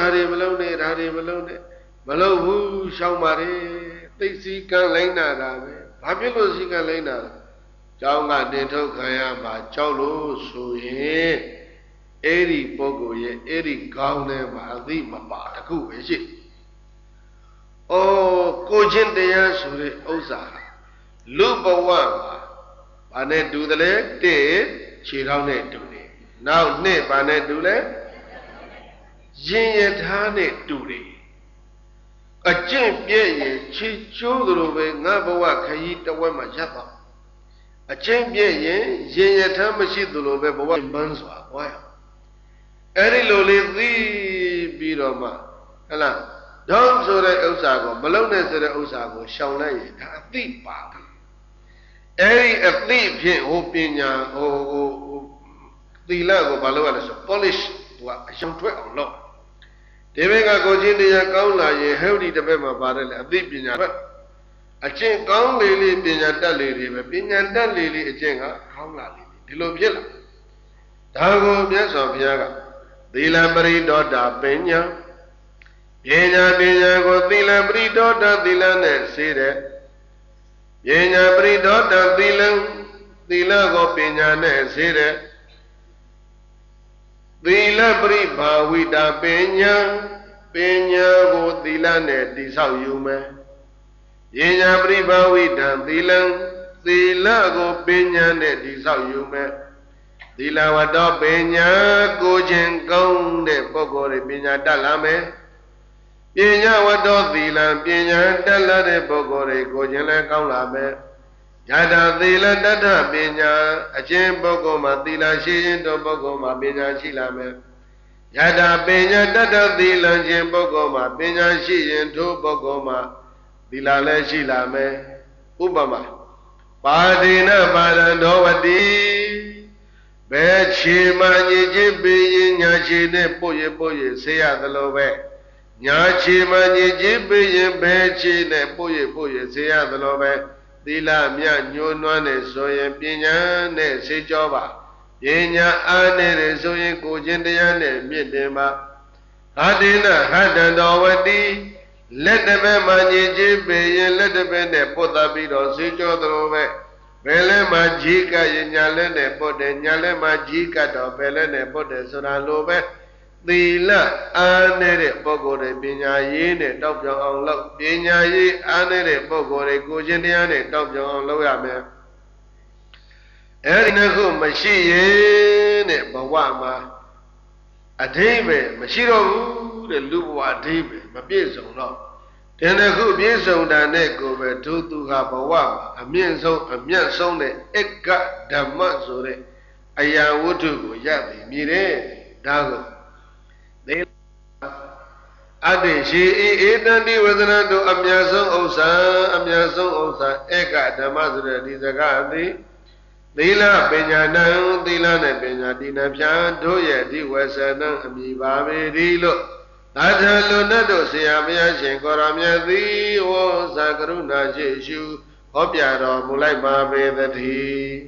မလုပ်ဘူးရှောင်ပါလေသိစည်းကံလိုက်နာတာပဲဘာဖြစ်လို့စည်းကံလိုက်နာလဲကျောင်းကတင်ထုတ်ခံရမှာကြောက်လို့ဆိုရင်အဲ့ဒီပုဂ္ဂိုလ်ရဲ့အဲ့ဒီခေါင်းထဲမှာအသိမပါတခုပဲရှိ။အော်ကိုချင်းတရားဆိုတဲ့ဥစ္စာလူဘဝမှာဘာနဲ့တူတယ်လဲတဲ့ခြေထောက်နဲ့တူတယ်။နောက်နှစ်ဘာနဲ့တူလဲရင်ရထားနဲ့တူတယ်။အကျင့်ပြည့်ရင်ချီကျိုးသလိုပဲငါဘဝခရီးတဝက်မှာရပ်သွား။အကျင့်ပြည့်ရင်ရင်ရထားမရှိသလိုပဲဘဝမန်းစွာသွားရ။အဲ့ဒီလိုလေးသိပြီးတော့မှဟဲ့လားတော့ဆိုတဲ့ဥစ္စာကိုမလုံးနဲ့ဆိုတဲ့ဥစ္စာကိုရှောင်လိုက်ရင်ဒါအသိပါဘူးအဲ့ဒီအသိဖြင့်ဟိုပညာဟိုသီလကိုဘာလို့ရလဲဆို polish သူကအရှုံထွက်အောင်လုပ်ဒီဘက်ကကိုချင်းတရားကောင်းလာရင်ဟဲ့ဒီတစ်ဘက်မှာပါတယ်လေအသိပညာပဲအကျင့်ကောင်းလေလေပညာတတ်လေလေပဲပညာတတ်လေလေအကျင့်ကကောင်းလာလေဒီလိုဖြစ်လာဒါကိုမြတ်စွာဘုရားကသီလပရိဒေါတာပညာပညာကိုသီလပရိဒေါတာသီလနဲ့စေတဲ့ပညာပရိဒေါတာသီလကိုပညာနဲ့စေတဲ့သီလပရိဘာဝိတာပညာကိုသီလနဲ့တည်ဆောက်ယူမယ်ပညာပရိဘာဝိတာသီလကိုပညာနဲ့တည်ဆောက်ယူမယ်သီလဝတ္တပညာကိုခြင်းကောင်းတဲ့ပုဂ္ဂိုလ်တွေပညာတတ်လာမယ်ပညာဝတ္တသီလပညာတက်လာတဲ့ပုဂ္ဂိုလ်တွေကိုခြင်းလည်းကောင်းလာမယ်ယထာသီလတတ္ထပညာအချင်းပုဂ္ဂိုလ်မှာသီလရှိခြင်းတို့ပုဂ္ဂိုလ်မှာပညာရှိလာမယ်ယထာပညာတတ္ထသီလခြင်းပုဂ္ဂိုလ်မှာပညာရှိရင်ထိုပုဂ္ဂိုလ်မှာသီလလည်းရှိလာမယ်ဥပမာပါတိနပါရဏောဝတိဘယ်ခြေမှညစ်ခြင်းပင်ရင်ညာခြေနဲ့ပို့ရဆေးရသလိုပဲညာခြေမှညစ်ခြင်းပင်ရင်ဘယ်ခြေနဲ့ပို့ရဆေးရသလိုပဲသီလမြညှိုးနွမ်းနေဆိုရင်ပညာနဲ့စေကြောပါပညာအားနဲ့ဆိုရင်ကိုခြင်းတရားနဲ့မြင့်တင်ပါဟာတိနဟတံတော်ဝတိလက်တစ်ဖက်မှညစ်ခြင်းပင်ရင်လက်တစ်ဖက်နဲ့ပုတ်သပြီးတော့စေကြောသလိုပဲဘယ်လဲမှာကြီးကရင်ညာလဲနဲ့ပုတ်တယ်ညာလဲမှာကြီးကတော့ဘယ်လဲနဲ့ပုတ်တယ်ဆိုတာလိုပဲသီလအားနေတဲ့ပုဂ္ဂိုလ်တွေပညာရေးနဲ့တောက်ပြောင်အောင်လုပ်ပညာရေးအားနေတဲ့ပုဂ္ဂိုလ်တွေကိုခြင်းတရားနဲ့တောက်ပြောင်အောင်လုပ်ရမယ်အဲဒီနှစ်ခုမရှိရင်တဲ့ဘဝမှာအဓိပ္ပာယ်မရှိတော့ဘူးတဲ့လူဘဝအဓိပ္ပာယ်မပြည့်စုံတော့ဒီနှစ်ခုပြည့်စုံတာနဲ့ကိုပဲဒုသူဟာဘဝမှာအမြင့်ဆုံးတဲ့ဧကဓမ္မဆိုတဲ့အရာဝတ္ထုကိုရပြီမြည်တယ်ဒါကိုအတ္တိရှိဧတံတိဝဇနတုအမြတ်ဆုံးဥစ္စာဧကဓမ္မဆိုတဲ့ဒီစကားအသည်သီလပညာနံသီလနဲ့ပညာတိနဖြာတို့ရဲ့ဒီဝဆနံအမိပါပေဒီလို့သာသလူနတ်တို့ဆရာဘုရားရှင်ကိုရောမြတ်သည်ဝေါဇာကရုဏာရှိရှုဟောပြတော်မူလိုက်ပါပေသတည်း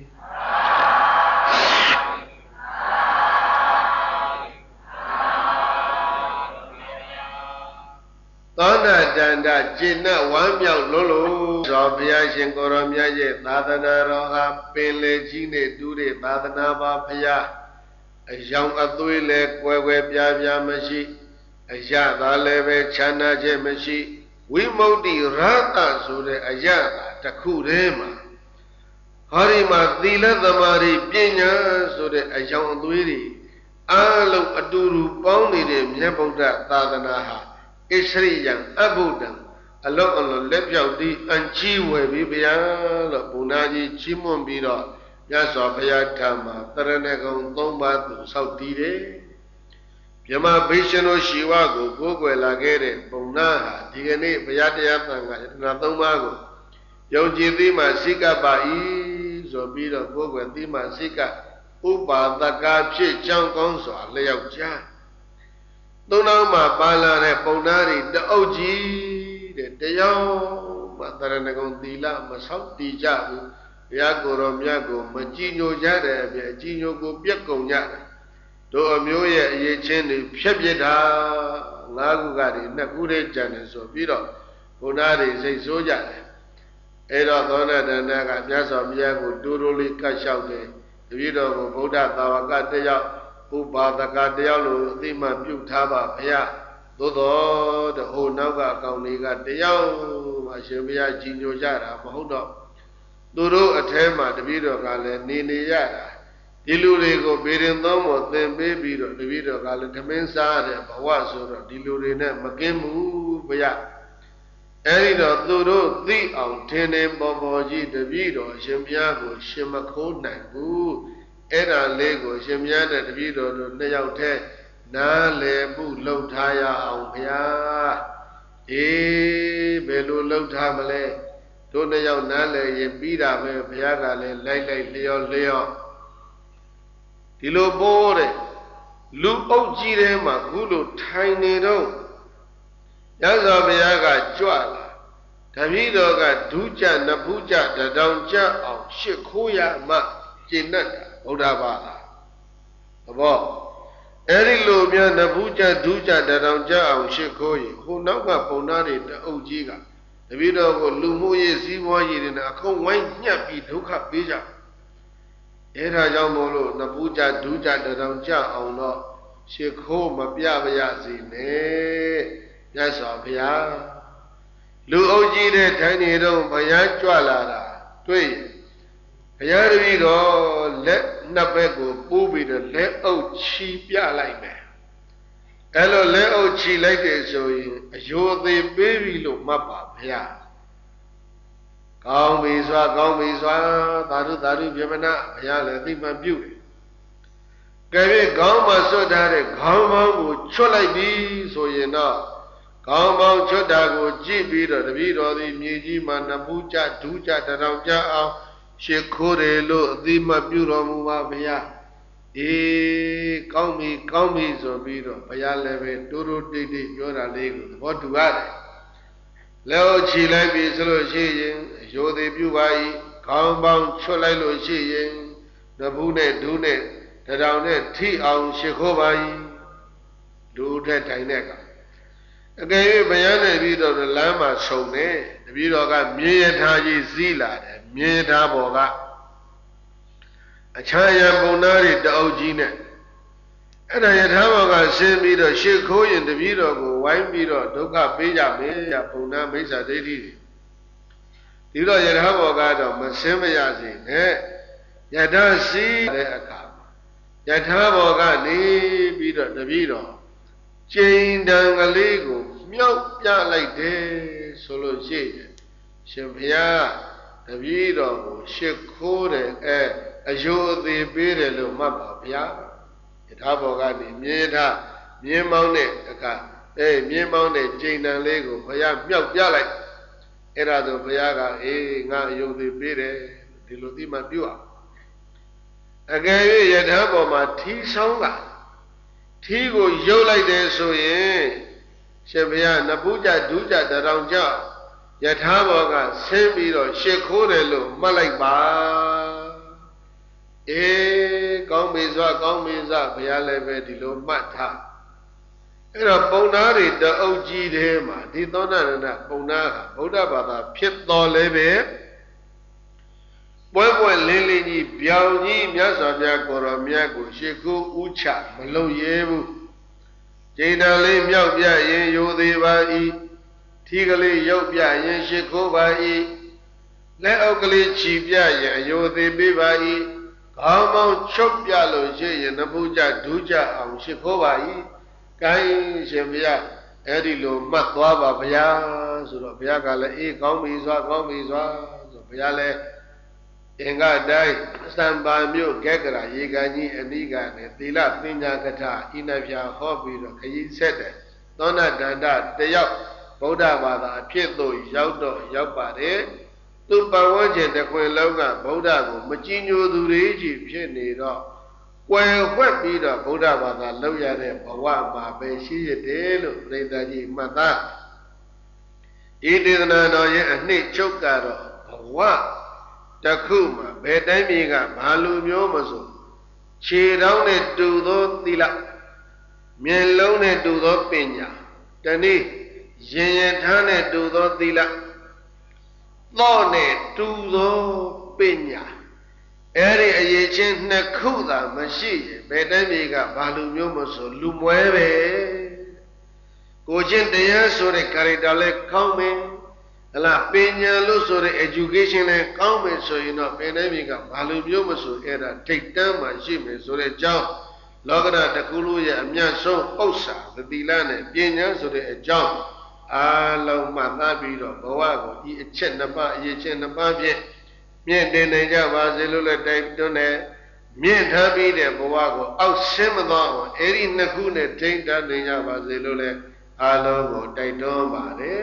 သောဏတန္တကျင့်နှဝမ်းမြောက်လို့သောဘုရားရှင်ကိုရောမြတ်ရဲ့သာသနာတော်ဟာပင်လေကြီးနဲ့တူးတဲ့သာသနာပါဘုရားအယောင်အသွေးလည်းကွယ်ပြားမရှိအယသာလည်းပဲချမ်းသာခြင်းမရှိဝိမု ക്തി ရတဆိုတဲ့အယသာတစ်ခုတည်းမှာဟောဒီမှာသီလသမာဓိပညာဆိုတဲ့အယောင်အသွေးတွေအလုံးအတူတူပေါင်းနေတဲ့မြတ်ဗုဒ္ဓသာသနာဟာဣသရိယံအဘုဒ္ဓံအလုံးလက်ပြောက်ပြီးအန်ကြီးဝယ်ပြီးဗျာလို့ဘုရားကြီးချီးမွမ်းပြီးတော့မြတ်စွာဘုရားထံမှာတရဏဂုံ၃ပါးသူဆောက်တည်တယ်မြမဘိရှင်တို့ရှိဝကိုကိုးကွယ်လာခဲ့တဲ့ပုံနာဟာဒီကနေ့ဘုရားတရားသံဃာယတနာ၃ပါးကိုယုံကြည်သိမှစိကပါ၏ဆိုပြီးတော့ကိုးကွယ်သိမှစိကဥပါဒကဖြစ်ကြောင်းကောင်းစွာလျောက်ကြသုံးတော်မှာပါလာတဲ့ပုံနာတွေတအုပ်ကြီးတဲ့တရားမှတရဏဂုံသီလမဆောက်တည်ကြဘူးဘုရားကိုယ်တော်မြတ်ကိုမကြည်ညိုကြတဲ့အပြင်အကြည်ညိုကိုပြက်ကုန်ကြတယ်တို့အမျိုးရဲ့အရေးချင်းတွေဖြက်ပြစ်တာ၅ခုကတည်းက2ခုတည်းကြံတယ်ဆိုပြီးတော့ဘုရားတွေစိတ်ဆိုးကြတယ်အဲ့တော့သောဏတဏကမြတ်စွာဘုရားကိုတိုးတိုးလေးကတ်လျှောက်တယ်တပည့်တော်ကိုဗုဒ္ဓသာဝကတယောက်ဥပါဒကတယောက်လိုအသိမှပြုထားပါဘုရားသို့တော်တဟိုနောက်ကအကောင်တွေကတယောက်မှရှင်ဘုရားကြီးညိုကြတာမဟုတ်တော့သူတို့အထဲမှာတပည့်တော်ကလည်းနေရတာဒီလူတွေကိုဘေရင်သုံးဖို့သင်ပေးပြီးတော့တပည့်တော်ကလည်းဓမင်းစားတဲ့ဘဝဆိုတော့ဒီလူတွေနဲ့မကင်းဘူးဘုရားအဲ့ဒီတော့သူတို့သိအောင်ထင်ထင်ပေါ်ပေါ်ကြီးတပည့်တော်ရှင်ဘုရားကိုရှင်မခိုးနိုင်ဘူးအဲ့ဒါလေးကိုရှင်ဘုရားနဲ့တပည့်တော်တို့နှစ်ယောက်တည်းနားလည်မှုလှုပ်ထားရအောင်ဘုရားအေးဘယ်လိုလှုပ်ထားမလဲတို့နှစ်ယောက်နားလည်ရင်ပြီးတာပဲဘုရားကလည်းလိုက်လျောဒီလိုပိုးတဲ့လူအုပ်ကြီးထဲမှာခုလိုထိုင်နေတော့ရသော်ဘုရားကကြွလာတပည့်တော်ကဒုကြနဖူးကြတတောင်ကြအောင်ရှစ်ခိုးရမှကျင့်တတ်တာဗုဒ္ဓဘာသာသဘောအဲ့ဒီလိုများနဖူးကြဒုကြတတောင်ကြအောင်ရှစ်ခိုးရင်ဟိုနောက်ကပုံနာတွေတအုပ်ကြီးကတပည့်တော်ကိုလူမှုရေးစည်းဝါးရေးတွေနဲ့အခုံဝိုင်းညှပ်ပြီးဒုက္ခပေးကြအဲ့ဒါကြောင့်မို့လို့နဖူးကြဒုကြတတောင်ကြအောင်တော့ရှစ်ခိုးမပြပါရစေနဲ့မြတ်စွာဘုရားလူအုပ်ကြီးတဲ့ထိုင်နေတော့ဘုရားကြွလာတာတွေ့ဘုရားတပည့်တော်လက်နှစ်ဘက်ကိုပိုးပြီးတော့လက်အုပ်ချီပြလိုက်မယ်အဲ့လိုလက်အုပ်ချီလိုက်တယ်ဆိုရင်အယိုသေးပေးပြီလို့မှတ်ပါဘုရားကောင်းပြီစွာသာဓုပြမနာဘုရားလည်းသိမှပြုတယ်ကဲပြီးခေါင်းမှာဆွတ်ထားတဲ့ခေါင်းပေါင်းကိုချွတ်လိုက်ပြီဆိုရင်တော့ခေါင်းပေါင်းချွတ်တာကိုကြည့်ပြီးတော့တပည့်တော်သည်မြေကြီးမှာနဖူးကြဒူးကြတရောင်ကြအောင်ရှစ်ခိုးတယ်လို့အသိမှပြုတော်မူပါဘုရားအေးကောင်းပြီဆိုပြီးတော့ဘုရားလည်းပဲတိုးတိတ်ပြောတာလေးကိုသဘောတူရတယ်လက်အုပ်ချီလိုက်ပြီဆိုလို့ရှိရင်အယိုသေးပြုပါ၏ခေါင်းပေါင်းချွတ်လိုက်လို့ရှိရင်နဖူးနဲ့ဒူးနဲ့တရောင်နဲ့ထိအောင်ရှစ်ခိုးပါ၏လူထက်တိုင်တဲ့ကအကယ်၍ဘုရားနဲ့ပြီးတော့လမ်းမှာဆုံနေတပည့်တော်ကမြေယထာကြီးစီးလာတယ်မြေယထာဘော်ကအခြားရပုံနာတွေတအုပ်ကြီးနဲ့အဲ့ဒါယထာဘော်ကဆင်းပြီးတော့ရှစ်ခိုးရင်တပည့်တော်ကိုဝိုင်းပြီးတော့ဒုက္ခပေးကြမယ်ပုံနာမိစ္ဆာဒိဋ္ဌိတွေဒီတော့ယထာဘော်ကတော့မဆင်းမရစေနဲ့ယထာစီးတဲ့အခါယထာဘော်ကနေပြီးတော့တပည့်တော်ကျိန်တံကလေးကိုမြောက်ပြလိုက်တယ်ဆိုလို့ရှိရင်ရှင်ဘုရားတပည့်တော်ကိုရှစ်ခိုးတယ်အယိုသေးပေးတယ်လို့မှတ်ပါဗျာယထာဘောကနေမြင်းမောင်းတဲ့အခါမြင်းမောင်းတဲ့ကျိန်တံလေးကိုဘုရားမြောက်ပြလိုက်အဲ့ဒါဆိုဘုရားကအေးငါအယိုသေးပေးတယ်ဒီလိုသိမှပြုအောင်အကယ်၍ယထာဘောမှာထီဆောင်တာထီကိုရုပ်လိုက်တယ်ဆိုရင်ရှင်ဘုရားနဖူးကြဒူးကြတရောင်ကြယထာဘောကဆင်းပြီးတော့ရှစ်ခိုးတယ်လို့မှတ်လိုက်ပါအေးကောင်းပြီစွာဘုရားလည်းပဲဒီလိုမှတ်ထားအဲ့တော့ပုံနာတွေတအုပ်ကြီးထဲမှာဒီသောဏရဏပုံနာဟာဗုဒ္ဓဘာသာဖြစ်တော်လည်းပဲပွဲလင်းကြီးပြောင်ကြီးမြတ်စွာဘုရားကိုရောမြတ်ကိုရှစ်ခိုးဥချမလုပ်ရဲဘူးကျိန်တံလေးမြောက်ပြရင်ယိုသေးပါ၏ထီကလေးရုပ်ပြရင်ရှစ်ခိုးပါ၏လက်အုပ်ကလေးချီပြရင်အယိုသေးပေးပါ၏ခေါင်းပေါင်းချုပ်ပြလို့ရှိရင်နဖူးကြဒူးကြအောင်ရှစ်ခိုးပါ၏ကိုင်းရှင်ဘုရားအဲ့ဒီလိုမှတ်သွားပါဘုရားဆိုတော့ဘုရားကလည်းအေးကောင်းပြီစွာဆိုဘုရားလည်းအင်္ဂတိုင်းစံပါမြို့ကဲကရာရေကန်ကြီးအနိကနဲ့သီလပညာကထာဣနဖြာဟောပြီးတော့ခရီးဆက်တယ်သောဏဒန္တတယောက်ဗုဒ္ဓဘာသာအဖြစ်သို့ရောက်ပါတယ်သူပတ်ဝန်းကျင်တစ်ခွင်လုံးကဗုဒ္ဓကိုမကြည်ညိုသူတွေကြီးဖြစ်နေတော့ကွယ်ဝှက်ပြီးတော့ဗုဒ္ဓဘာသာလောက်ရတဲ့ဘဝမှာပဲရှိရတယ်လို့ပြိဿကြီးမှတ်သားဤဒေသနာတော်ရဲ့အနှစ်ချုပ်ကတော့ဘဝတခုမှာဘယ်တိုင်းပြည်ကဘာလူမျိုးမဆိုခြေထောက်နဲ့တူသောသီလမျက်လုံးနဲ့တူသောပညာတနည်းရင်ထားနဲ့တူသောသီလသောနဲ့တူသောပညာအဲ့ဒီအရေးချင်းနှစ်ခုသာမရှိရင်ဘယ်တည်းမြေကဘာလူမျိုးမဆိုလူမွဲပဲကိုချင်းတရားဆိုတဲ့ character လဲကောင်းမယ်ဟလားပညာလို့ဆိုတဲ့ education လဲကောင်းမယ်ဆိုရင်တော့ဘယ်တည်းမြေကဘာလူမျိုးမဆိုအဲ့ဒါထိတ်တန်းမှရှိမယ်ဆိုတဲ့အကြောင်းလောကဓာတ်တစ်ခုလုံးရဲ့အမြတ်ဆုံးဥစ္စာသတိလနဲ့ပညာဆိုတဲ့အကြောင်းအားလုံးမှသတ်ပြီးတော့ဘဝကိုဒီအချက်နှစ်ပါးအရေးချင်းနှစ်ပါးဖြင့်မြင့်တင်နိုင်ကြပါစေလို့လည်းတိုက်တွန်းတယ်မြင့်ထားပြီးတဲ့ဘဝကိုအောက်ဆင်းမသွားအောင်အဲ့ဒီနှစ်ခုနဲ့ထိန်းထားနိုင်ကြပါစေလို့လည်းအားလုံးကိုတိုက်တွန်းပါတယ်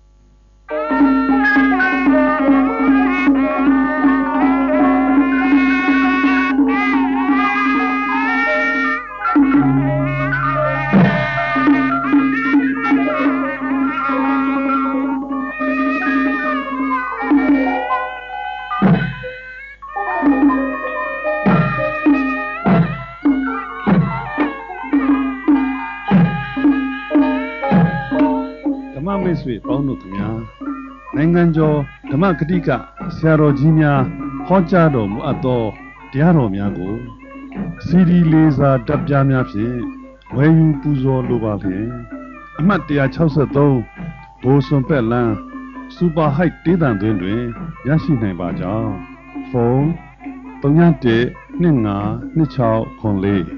မိတ်ဆွေပေါင်းတို့ခင်ဗျာနိုင်ငံကျော်ဓမ္မဂတိကဆရာတော်ကြီးများဟောကြားတော်မူအပ်သောတရားတော်များကိုစီဒီလေးစာတပ်ပြားများဖြင့်ဝယ်ယူပူဇော်လိုပါဖြင့်အမှတ်163ဘိုးစွန်ပက်လန်းစူပါဟိုက်တေးတံသွင်းတွင်ရရှိနိုင်ပါကြောင်းဖုန်း312 2526 04